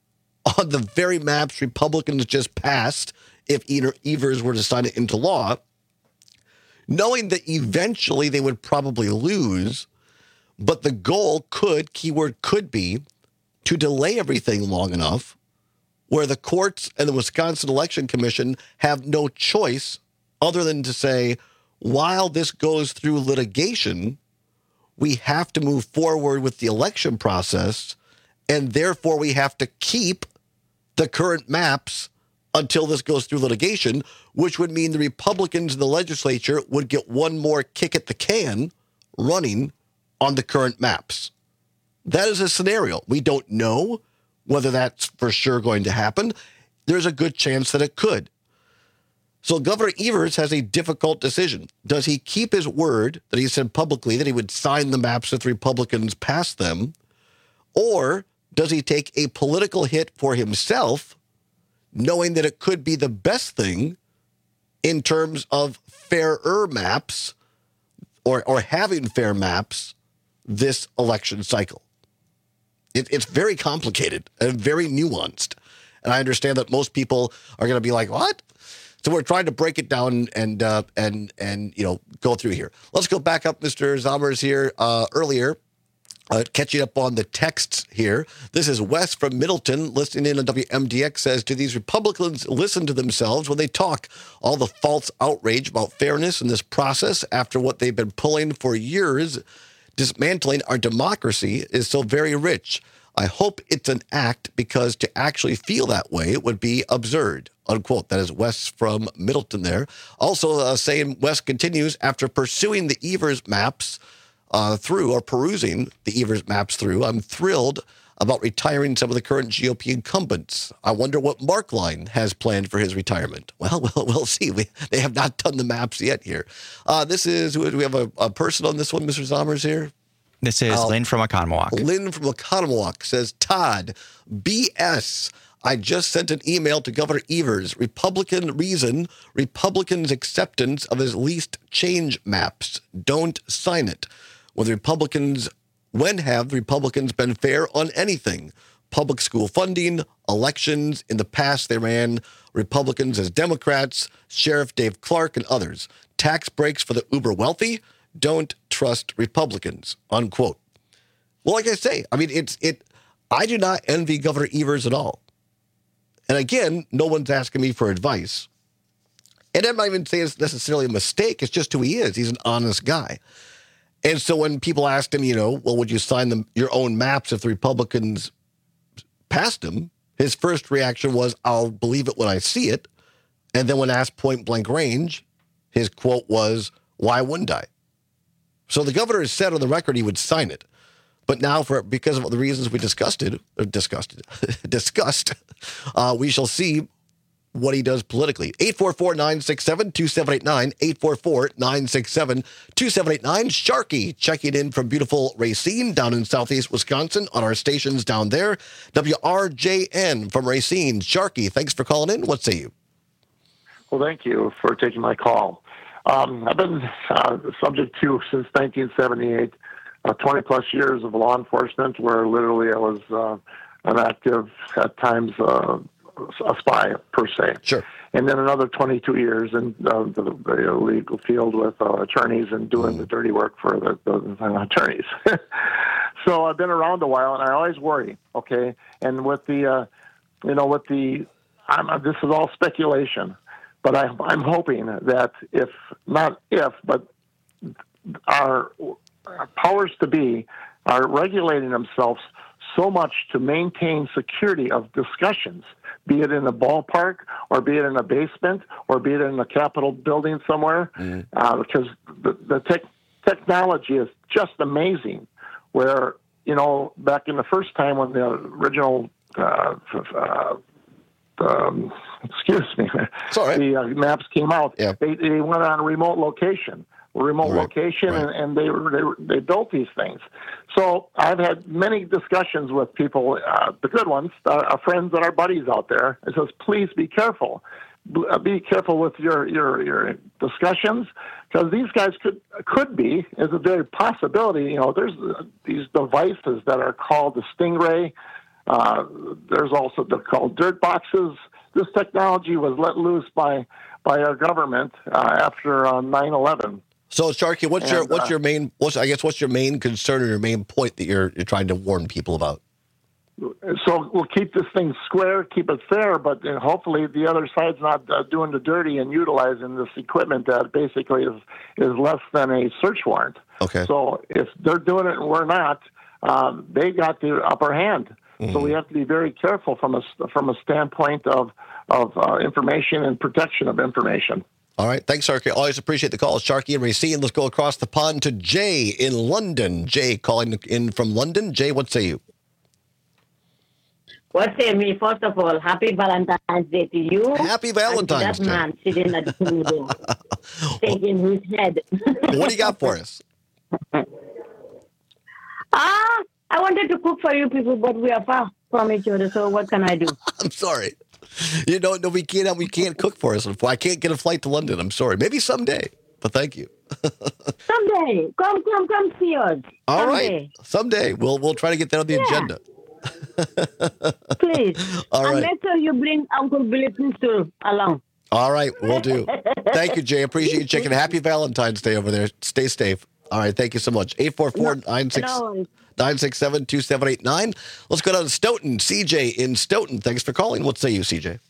Speaker 14: on the very maps Republicans just passed if Evers were to sign it into law, knowing that eventually they would probably lose, but the goal could, keyword could be, to delay everything long enough where the courts and the Wisconsin Election Commission have no choice other than to say, while this goes through litigation, we have to move forward with the election process, and therefore we have to keep the current maps until this goes through litigation, which would mean the Republicans in the legislature would get one more kick at the can running on the current maps. That is a scenario. We don't know whether that's for sure going to happen. There's a good chance that it could. So Governor Evers has a difficult decision. Does he keep his word that he said publicly that he would sign the maps if Republicans passed them? Or does he take a political hit for himself, knowing that it could be the best thing in terms of fairer maps or, or having fair maps this election cycle? It, it's very complicated and very nuanced. And I understand that most people are going to be like, what? So we're trying to break it down and, uh, and, and you know, go through here. Let's go back up, Mister Zommers here uh, earlier. Uh, catching up on the texts here. This is Wes from Middleton listening in on W M D X says, do these Republicans listen to themselves when they talk all the false outrage about fairness in this process after what they've been pulling for years? Dismantling our democracy is so very rich. I hope it's an act because to actually feel that way would be absurd, unquote. That is Wes from Middleton there. Also uh, saying, Wes continues, after pursuing the Evers maps, Uh, through or perusing the Evers maps through, I'm thrilled about retiring some of the current G O P incumbents. I wonder what Markline has planned for his retirement. Well, we'll, we'll see. We, they have not done the maps yet here. Uh, this is, do we have a, a person on this one, Mister Zommers here?
Speaker 2: This is uh, Lynn from Oconomowoc.
Speaker 14: Lynn from Oconomowoc says, Todd, B S. I just sent an email to Governor Evers. Republican reason, Republicans' acceptance of his least change maps. Don't sign it. When the Republicans, when have the Republicans been fair on anything? Public school funding, elections. In the past, they ran Republicans as Democrats, Sheriff Dave Clark, and others. Tax breaks for the uber wealthy. Don't trust Republicans, unquote. Well, like I say, I mean, it's it. I do not envy Governor Evers at all. And again, no one's asking me for advice. And I'm not even saying it's necessarily a mistake. It's just who he is. He's an honest guy. And so when people asked him, you know, well, would you sign them your own maps if the Republicans passed them? His first reaction was, I'll believe it when I see it. And then when asked point blank range, his quote was, why wouldn't I? So the governor has said on the record he would sign it. But now, for because of the reasons we discussed it, or discussed it, discussed, uh, we shall see what he does politically. eight four four, nine six seven, two seven eight nine, eight four four, nine six seven, two seven eight nine. Sharky checking in from beautiful Racine down in southeast Wisconsin on our stations down there. W R J N from Racine. Sharky, thanks for calling in. What say you?
Speaker 3: Well, thank you for taking my call. Um, I've been uh, subject to since nineteen seventy-eight, uh, twenty plus years of law enforcement, where literally I was uh, an active, at times, uh, a spy per se.
Speaker 14: Sure.
Speaker 3: And then another twenty-two years in uh, the, the legal field with uh, attorneys and doing mm. the dirty work for the, the, the attorneys. So I've been around a while, and I always worry. Okay, and with the, uh, you know, with the, I'm, this is all speculation. But I, I'm hoping that if, not if, but our powers to be are regulating themselves so much to maintain security of discussions, be it in a ballpark or be it in a basement or be it in a Capitol building somewhere, mm. uh, because the, the tech technology is just amazing. Where, you know, back in the first time when the original uh, uh, Um, excuse me.
Speaker 14: Sorry.
Speaker 3: The uh, maps came out.
Speaker 14: Yeah.
Speaker 3: They, they went on a remote location, remote
Speaker 14: right.
Speaker 3: location,
Speaker 14: right.
Speaker 3: And, and they, were, they were, they built these things. So I've had many discussions with people, uh, the good ones, uh, our friends and our buddies out there. It says, please be careful. Be careful with your your, your discussions, because these guys could could be, is a very possibility. You know, there's these devices that are called the Stingray. Uh, there's also they're called dirt boxes. This technology was let loose by by our government uh, after uh, nine eleven.
Speaker 14: So, Sharky, what's
Speaker 3: and,
Speaker 14: your what's
Speaker 3: uh,
Speaker 14: your main? What's I guess what's your main concern or your main point that you're you're trying to warn people about?
Speaker 3: So we'll keep this thing square, keep it fair, but uh, hopefully the other side's not uh, doing the dirty and utilizing this equipment that basically is is less than a search warrant.
Speaker 14: Okay.
Speaker 3: So if they're doing it and we're not, um, they got the upper hand. Mm-hmm. So we have to be very careful from a from a standpoint of of uh, information and protection of information.
Speaker 14: All right. Thanks, Sharky. Always appreciate the call. Sharky and Racine. Let's go across the pond to Jay in London. Jay calling in from London. Jay, what say you?
Speaker 4: What say me? First of all, happy Valentine's Day to you.
Speaker 14: Happy Valentine's
Speaker 4: and to that
Speaker 14: Day.
Speaker 4: man sitting at the table, shaking his head.
Speaker 14: What do you got for us?
Speaker 4: Ah, I wanted to cook for you people, but we are far from each other. So what can I do?
Speaker 14: I'm sorry. You know, no, we can't. We can't cook for us. I can't get a flight to London. I'm sorry. Maybe someday. But thank you.
Speaker 4: Someday, come, come, come see us.
Speaker 14: All
Speaker 4: Someday.
Speaker 14: right. Someday we'll we'll try to get that on the
Speaker 4: Yeah.
Speaker 14: agenda.
Speaker 4: Please.
Speaker 14: All
Speaker 4: and
Speaker 14: right.
Speaker 4: make sure you bring Uncle Billy Pistol along.
Speaker 14: All right, we'll do. Thank you, Jay. Appreciate you checking. Happy Valentine's Day over there. Stay safe. All right, thank you so much. eight four four, nine six seven, two seven eight nine. Let's go down to Stoughton. C J in Stoughton. Thanks for calling. What say you, C J?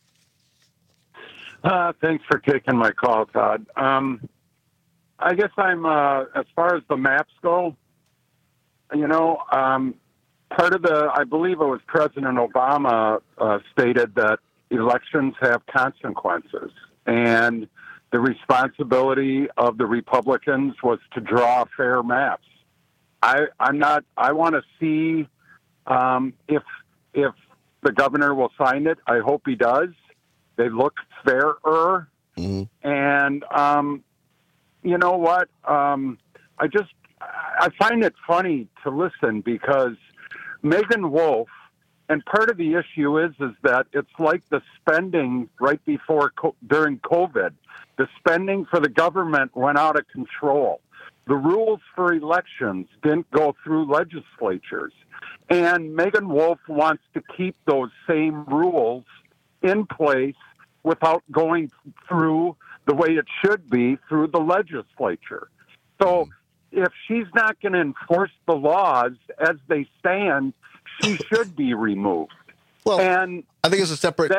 Speaker 5: Uh, thanks for taking my call, Todd. Um, I guess I'm, uh, as far as the maps go, you know, um, part of the, I believe it was President Obama uh, stated that elections have consequences. And the responsibility of the Republicans was to draw fair maps. I, I'm not, I want to see um, if, if the governor will sign it. I hope he does. They look fairer.
Speaker 14: Mm-hmm.
Speaker 5: And, um, you know what? Um, I just, I find it funny to listen because Megan Wolf, and part of the issue is, is that it's like the spending right before, during COVID, the spending for the government went out of control. The rules for elections didn't go through legislatures. And Megan Wolf wants to keep those same rules in place without going through the way it should be through the legislature. So if she's not going to enforce the laws as they stand, she should be removed.
Speaker 14: Well,
Speaker 5: and
Speaker 14: I think it's a separate.
Speaker 5: That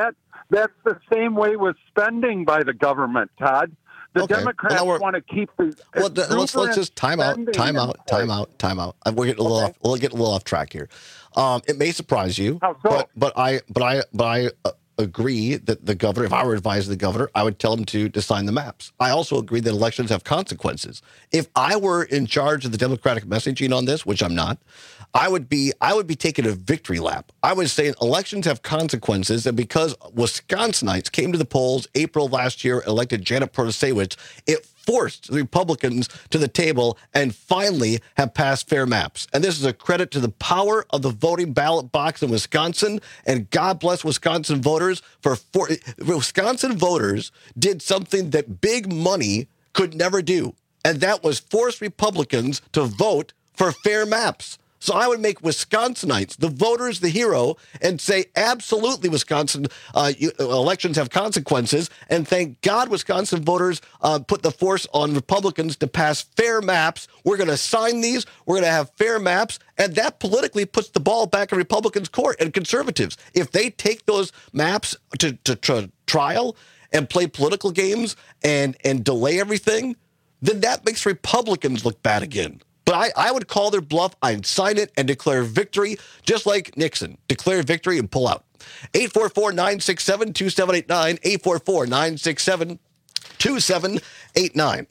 Speaker 5: That's the same way with spending by the government, Todd. The
Speaker 14: Okay.
Speaker 5: Democrats
Speaker 14: Well, now we're-
Speaker 5: want to keep the
Speaker 14: Well, th- let's let's just time out,
Speaker 5: spending
Speaker 14: time
Speaker 5: in
Speaker 14: out, time
Speaker 5: place.
Speaker 14: out, time out. Uh, We're getting a little off. We'll get a little off track here. Um, it may surprise you,
Speaker 5: How so?
Speaker 14: but but I but I but I uh, agree that the governor, if I were advising the governor, I would tell him to to sign the maps. I also agree that elections have consequences. If I were in charge of the Democratic messaging on this, which I'm not, I would be I would be taking a victory lap. I would say elections have consequences, and because Wisconsinites came to the polls April last year, elected Janet Protasewicz, it forced the Republicans to the table and finally have passed fair maps. And this is a credit to the power of the voting ballot box in Wisconsin. And God bless Wisconsin voters for, for Wisconsin voters did something that big money could never do. And that was force Republicans to vote for fair maps. So I would make Wisconsinites, the voters, the hero, and say, absolutely, Wisconsin uh, you, elections have consequences. And thank God Wisconsin voters uh, put the force on Republicans to pass fair maps. We're going to sign these. We're going to have fair maps. And that politically puts the ball back in Republicans' court and conservatives. If they take those maps to, to, to trial and play political games and, and delay everything, then that makes Republicans look bad again. But I, I would call their bluff. I'd sign it and declare victory, just like Nixon. Declare victory and pull out. eight four four, nine six seven, two seven eight nine, eight four four, nine six seven, two seven eight nine.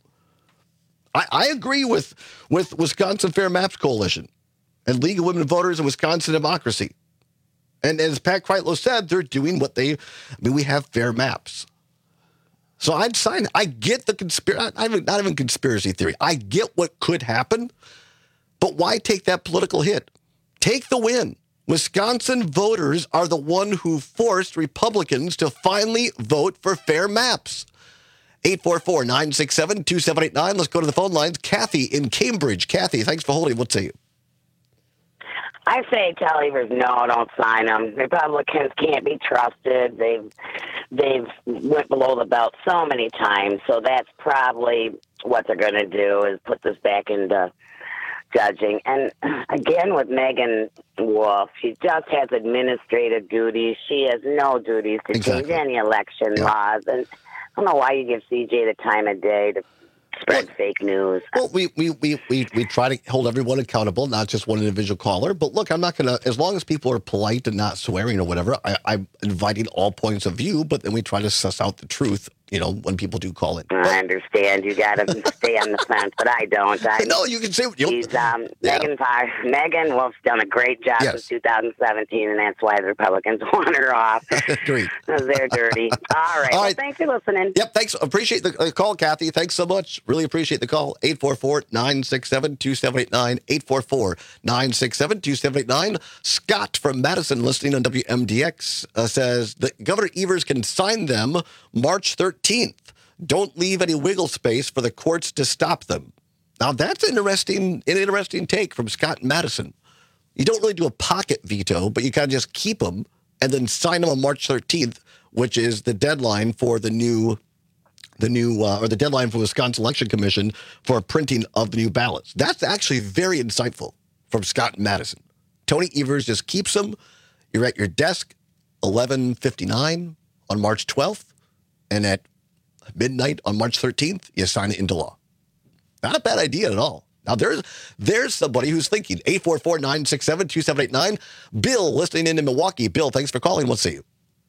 Speaker 14: I, I agree with, with Wisconsin Fair Maps Coalition and League of Women Voters and Wisconsin Democracy. And as Pat Kreitlow said, they're doing what they, I mean, we have fair maps. So I'd sign. I get the conspiracy, not even conspiracy theory. I get what could happen, but why take that political hit? Take the win. Wisconsin voters are the one who forced Republicans to finally vote for fair maps. eight four four, nine six seven, two seven eight nine. Let's go to the phone lines. Kathy in Cambridge. Kathy, thanks for holding. What say you?
Speaker 6: I say tell Evers, no, don't sign them. Republicans can't be trusted. They've they've went below the belt so many times, so that's probably what they're going to do is put this back into judging. And again, with Megan Wolf, she just has administrative duties. She has no duties to
Speaker 14: Exactly.
Speaker 6: change any election
Speaker 14: Yeah.
Speaker 6: laws. And I don't know why you give C J the time of day to spread fake news.
Speaker 14: Well, we, we, we, we, we try to hold everyone accountable, not just one individual caller. But look, I'm not going to, as long as people are polite and not swearing or whatever, I, I'm inviting all points of view, but then we try to suss out the truth, you know, when people do call it.
Speaker 6: I understand you got to stay on the fence, but I don't. I,
Speaker 14: no, you can say you
Speaker 6: she's um,
Speaker 14: Yeah.
Speaker 6: Megan. Par- Megan Wolf's done a great job
Speaker 14: Yes.
Speaker 6: since two thousand seventeen, and that's why the Republicans want her off.
Speaker 14: Great.
Speaker 6: They're dirty. All right.
Speaker 14: All
Speaker 6: Well,
Speaker 14: right.
Speaker 6: thanks for listening.
Speaker 14: Yep, thanks. Appreciate the uh, call, Kathy. Thanks so much. Really appreciate the call. eight four four, nine six seven, two seven eight nine, eight four four, nine six seven, two seven eight nine. Scott from Madison, listening on W M D X, uh, says that Governor Evers can sign them March thirteenth. Don't leave any wiggle space for the courts to stop them. Now, that's interesting, an interesting take from Scott in Madison. You don't really do a pocket veto, but you kind of just keep them and then sign them on March thirteenth, which is the deadline for the new, the new, uh, or the deadline for Wisconsin Election Commission for printing of the new ballots. That's actually very insightful from Scott in Madison. Tony Evers just keeps them. You're at your desk, eleven fifty-nine on March twelfth, and at midnight on March thirteenth, you sign it into law. Not a bad idea at all. Now, there's there's somebody who's thinking. eight four four, nine six seven, two seven eight nine. Bill, listening in in Milwaukee. Bill, thanks for calling. We'll see you.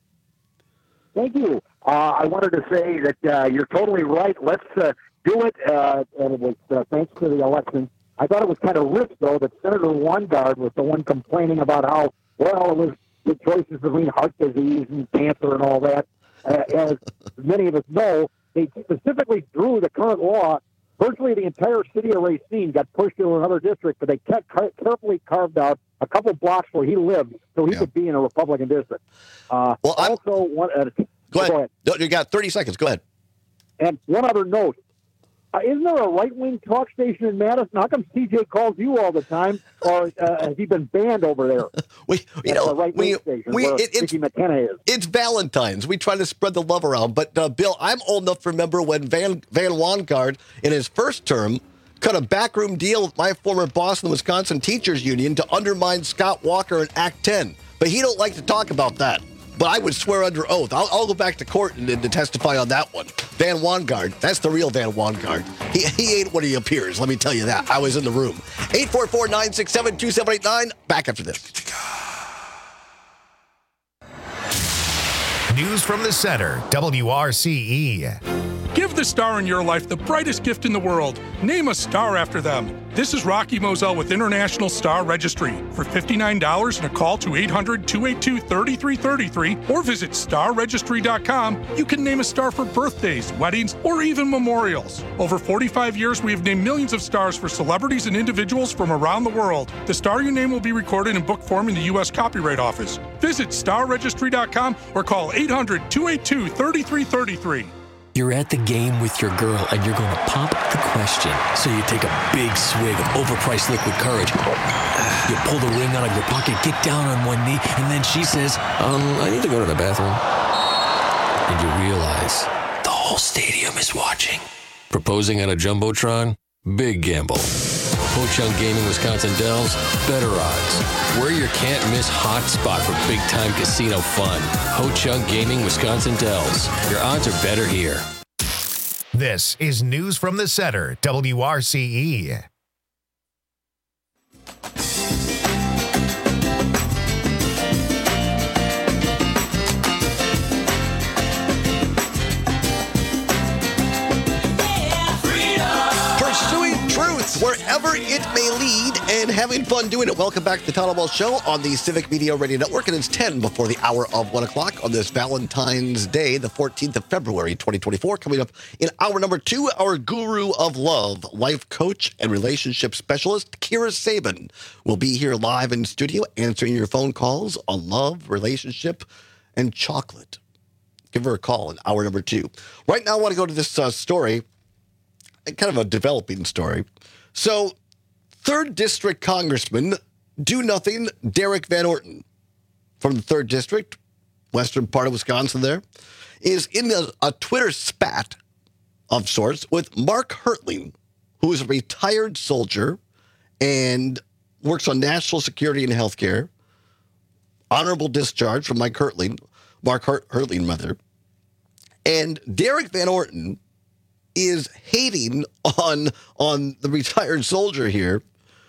Speaker 7: Thank you. Uh, I wanted to say that uh, you're totally right. Let's uh, do it. Uh, and it was uh, thanks to the election. I thought it was kind of rich, though, that Senator Weingart was the one complaining about how, well, it was the choices between heart disease and cancer and all that. Uh, as many of us know, they specifically drew the current law. Virtually the entire city of Racine got pushed into another district, but they kept car- carefully carved out a couple blocks where he lived so he yeah. could be in a Republican district. Uh, well, I'm, also, one, uh,
Speaker 14: go, ahead.
Speaker 7: go ahead.
Speaker 14: No, you got thirty seconds. Go ahead.
Speaker 7: And one other note. Uh, isn't there a right-wing talk station in Madison? How come C J calls you all the time, or uh, has he been banned over there?
Speaker 14: we, you know,
Speaker 7: right-wing
Speaker 14: we,
Speaker 7: station
Speaker 14: we,
Speaker 7: where
Speaker 14: it, it's,
Speaker 7: Mickey McKenna is.
Speaker 14: It's Valentine's. We try to spread the love around. But, uh, Bill, I'm old enough to remember when Van, Van Wangard, in his first term, cut a backroom deal with my former boss in the Wisconsin Teachers Union to undermine Scott Walker in Act ten. But he don't like to talk about that. but I would swear under oath. I'll, I'll go back to court and, and to testify on that one. Van Wangard, that's the real Van Wangard. He, he ain't what he appears, let me tell you that. I was in the room. eight four four, nine six seven, two seven eight nine. Back after this.
Speaker 1: News from the center, W R C E.
Speaker 8: Give the star in your life the brightest gift in the world. Name a star after them. This is Rocky Moselle with International Star Registry. For fifty-nine dollars and a call to eight hundred, two eight two, three three three three or visit star registry dot com, you can name a star for birthdays, weddings, or even memorials. Over forty-five years, we have named millions of stars for celebrities and individuals from around the world. The star you name will be recorded in book form in the U S Copyright Office. Visit star registry dot com or call eight hundred, two eight two, three three three three.
Speaker 9: You're at the game with your girl and you're going to pop the question. So you take a big swig of overpriced liquid courage. You pull the ring out of your pocket, get down on one knee, and then she says, um, I need to go to the bathroom. And you realize the whole stadium is watching. Proposing on a Jumbotron? Big gamble. Ho-Chunk Gaming Wisconsin Dells, better odds. We're your can't-miss hot spot for big-time casino fun. Ho-Chunk Gaming Wisconsin Dells. Your odds are better here.
Speaker 1: This is News from the Center, W R C E.
Speaker 14: Wherever it may lead and having fun doing it. Welcome back to the Todd Ball Show on the Civic Media Radio Network, and it's ten before the hour of one o'clock on this Valentine's Day, the fourteenth of February, twenty twenty-four. Coming up in hour number two, our guru of love, life coach and relationship specialist, Kira Sabin, will be here live in studio answering your phone calls on love, relationship, and chocolate. Give her a call in hour number two. Right now, I want to go to this uh, story, kind of a developing story. So, third District Congressman, do-nothing Derek Van Orton from the third District, western part of Wisconsin there, is in a, a Twitter spat of sorts with Mark Hertling, who is a retired soldier and works on national security and healthcare. Honorable discharge from Mike Hertling, Mark Hert- Hertling, rather. And Derek Van Orton is hating on, on the retired soldier here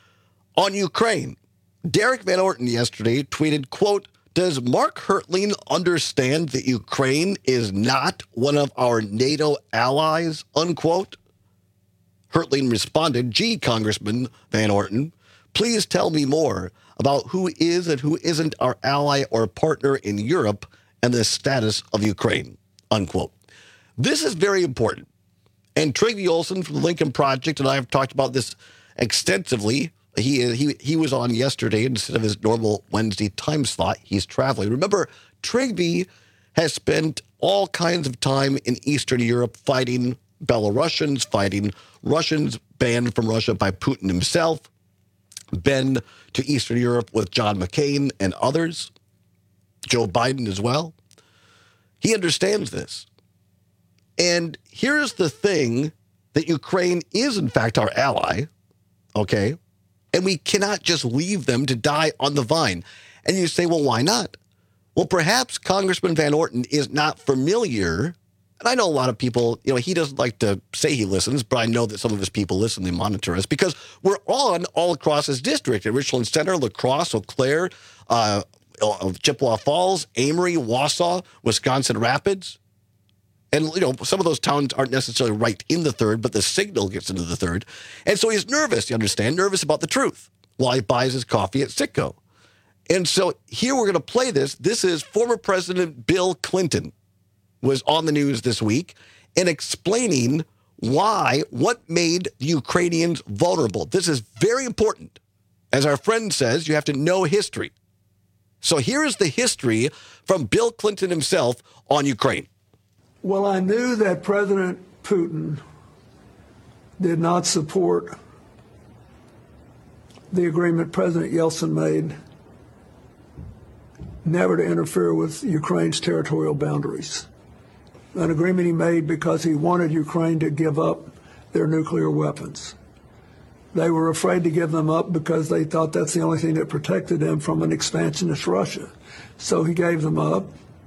Speaker 14: on Ukraine. Derek Van Orton yesterday tweeted, quote, does Mark Hertling understand that Ukraine is not one of our NATO allies, unquote? Hertling responded, gee, Congressman Van Orton, please tell me more about who is and who isn't our ally or partner in Europe and the status of Ukraine, unquote. This is very important. And Trygve Olsen from the Lincoln Project and I have talked about this extensively. He he he was on yesterday instead of his normal Wednesday time slot. He's traveling. Remember, Trygve has spent all kinds of time in Eastern Europe fighting Belarusians, fighting Russians banned from Russia by Putin himself, been to Eastern Europe with John McCain and others, Joe Biden as well. He understands this. And here's the thing, that Ukraine is, in fact, our ally, okay? And we cannot just leave them to die on the vine. And you say, well, why not? Well, perhaps Congressman Van Orton is not familiar. And I know a lot of people, you know, he doesn't like to say he listens, but I know that some of his people listen, they monitor us, because we're on all across his district, in Richland Center, La Crosse, Eau Claire, uh, Chippewa Falls, Amory, Wausau, Wisconsin Rapids. And, you know, some of those towns aren't necessarily right in the third, but the signal gets into the third. And so he's nervous, you understand, nervous about the truth while he buys his coffee at Citgo. And so here we're going to play this. This is former President Bill Clinton was on the news this week and explaining why, what made the Ukrainians vulnerable. This is very important. As our friend says, you have to know history. So here is the history from Bill Clinton himself on Ukraine.
Speaker 10: Well, I knew that President Putin did not support the agreement President Yeltsin made never to interfere with Ukraine's territorial boundaries. An agreement he made because he wanted Ukraine to give up their nuclear weapons. They were afraid to give them up because they thought that's the only thing that protected them from an expansionist Russia. So he gave them up,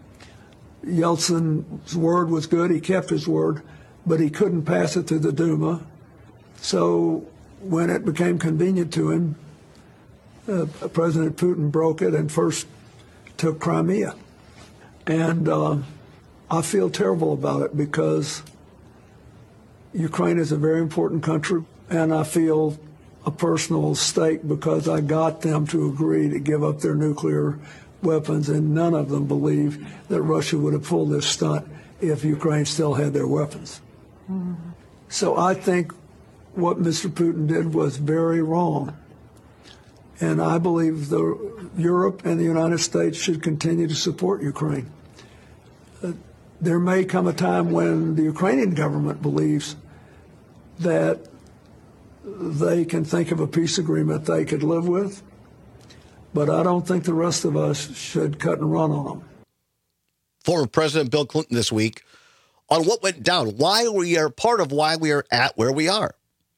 Speaker 10: Yeltsin's word was good. He kept his word, but he couldn't pass it through the Duma. So when it became convenient to him, uh, President Putin broke it and first took Crimea. And uh, I feel terrible about it because Ukraine is a very important country, and I feel a personal stake because I got them to agree to give up their nuclear weapons, and none of them believe that Russia would have pulled this stunt if Ukraine still had their weapons. Mm-hmm. So I think what Mister Putin did was very wrong. And I believe the, Europe and the United States should continue to support Ukraine. Uh, there may come a time when the Ukrainian government believes that they can think of a peace agreement they could live with, but I don't think the rest of us should cut and run on them.
Speaker 14: Former President Bill Clinton this week on what went down, why we are part of why we are at where we are.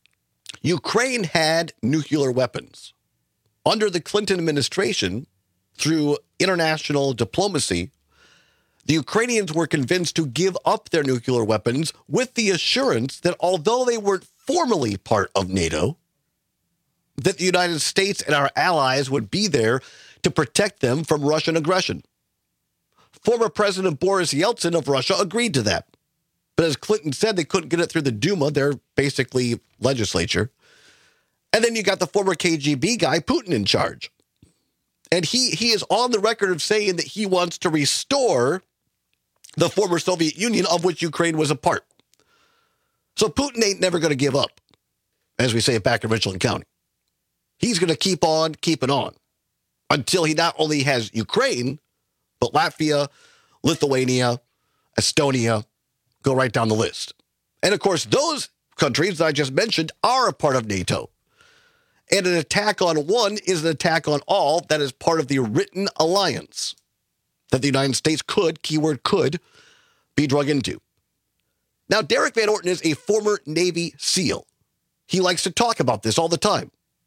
Speaker 14: Ukraine had nuclear weapons. Under the Clinton administration, through international diplomacy, the Ukrainians were convinced to give up their nuclear weapons with the assurance that although they weren't formally part of NATO, that the United States and our allies would be there to protect them from Russian aggression. Former President Boris Yeltsin of Russia agreed to that. But as Clinton said, they couldn't get it through the Duma, their basically legislature. And then you got the former K G B guy, Putin, in charge. And he, he is on the record of saying that he wants to restore the former Soviet Union, of which Ukraine was a part. So Putin ain't never going to give up, as we say back in Richland County. He's going to keep on keeping on until he not only has Ukraine, but Latvia, Lithuania, Estonia, go right down the list. And of course, those countries that I just mentioned are a part of NATO. And an attack on one is an attack on all that is part of the written alliance that the United States could, keyword could, be drug into. Now, Derek Van Orton is a former Navy SEAL. He likes to talk about this all the time.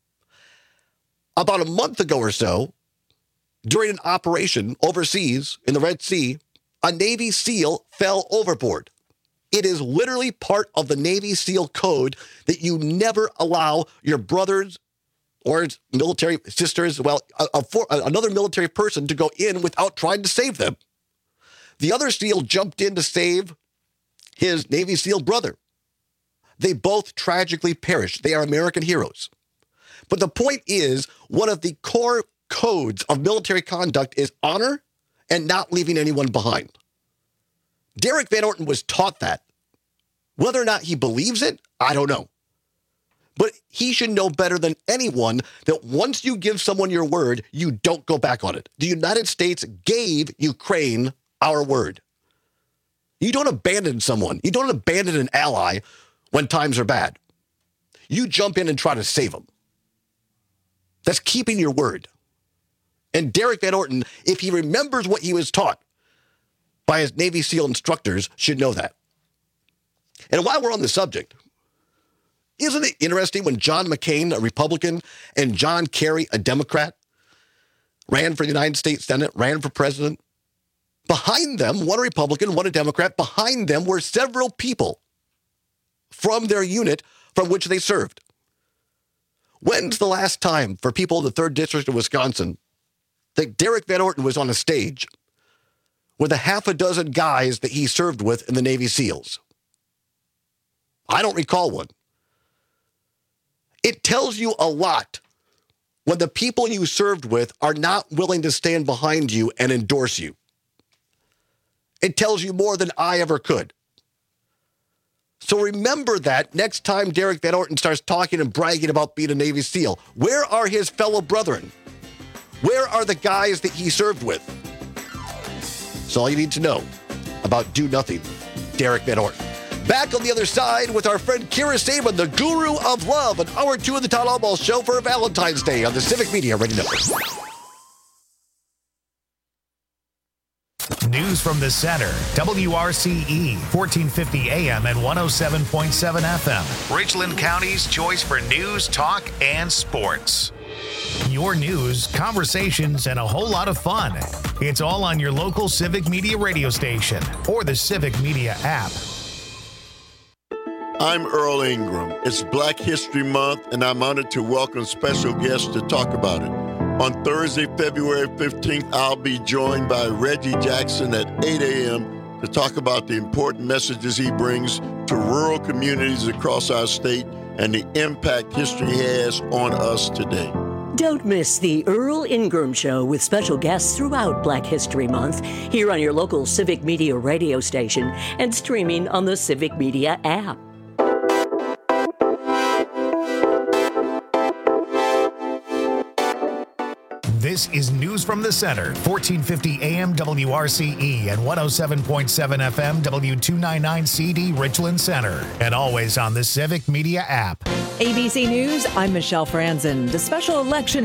Speaker 14: About a month ago or so, during an operation overseas in the Red Sea, a Navy SEAL fell overboard. It is literally part of the Navy SEAL code that you never allow your brothers or military sisters, well, a, a, for, another military person to go in without trying to save them. The other SEAL jumped in to save his Navy SEAL brother. They both tragically perished. They are American heroes. But the point is, one of the core codes of military conduct is honor and not leaving anyone behind. Derek Van Orton was taught that. Whether or not he believes it, I don't know. But he should know better than anyone that once you give someone your word, you don't go back on it. The United States gave Ukraine our word. You don't abandon someone. You don't abandon an ally when times are bad. You jump in and try to save them. That's keeping your word. And Derek Van Orton, if he remembers what he was taught by his Navy SEAL instructors, should know that. And while we're on the subject, isn't it interesting when John McCain, a Republican, and John Kerry, a Democrat, ran for the United States Senate, ran for president? Behind them, one a Republican, one a Democrat, behind them were several people from their unit from which they served. When's the last time for people in the third District of Wisconsin that Derek Van Orton was on a stage with a half a dozen guys that he served with in the Navy SEALs? I don't recall one. It tells you a lot when the people you served with are not willing to stand behind you and endorse you. It tells you more than I ever could. So remember that next time Derek Van Orton starts talking and bragging about being a Navy SEAL. Where are his fellow brethren? Where are the guys that he served with? That's all you need to know about Do Nothing, Derek Van Orton. Back on the other side with our friend Kira Saban, the guru of love, an hour two of the Todd Albaugh Show for Valentine's Day on the Civic Media Radio Network.
Speaker 1: News from the center, W R C E, fourteen fifty A M and one oh seven point seven F M. Richland County's choice for news, talk, and sports. your news, conversations, and a whole lot of fun. It's all on your local Civic Media radio station or the Civic Media app.
Speaker 23: I'm Earl Ingram. It's Black History Month, and I'm honored to welcome special guests to talk about it. On Thursday, February fifteenth, I'll be joined by Reggie Jackson at eight a.m. to talk about the important messages he brings to rural communities across our state and the impact history has on us today.
Speaker 12: Don't miss the Earl Ingram Show with special guests throughout Black History Month here on your local Civic Media radio station and streaming on the Civic Media app.
Speaker 1: This is News from the Center, fourteen fifty A M W R C E and one oh seven point seven F M W two ninety-nine C D Richland Center, and always on the Civic Media app.
Speaker 13: A B C News, I'm Michelle Franzen. The special election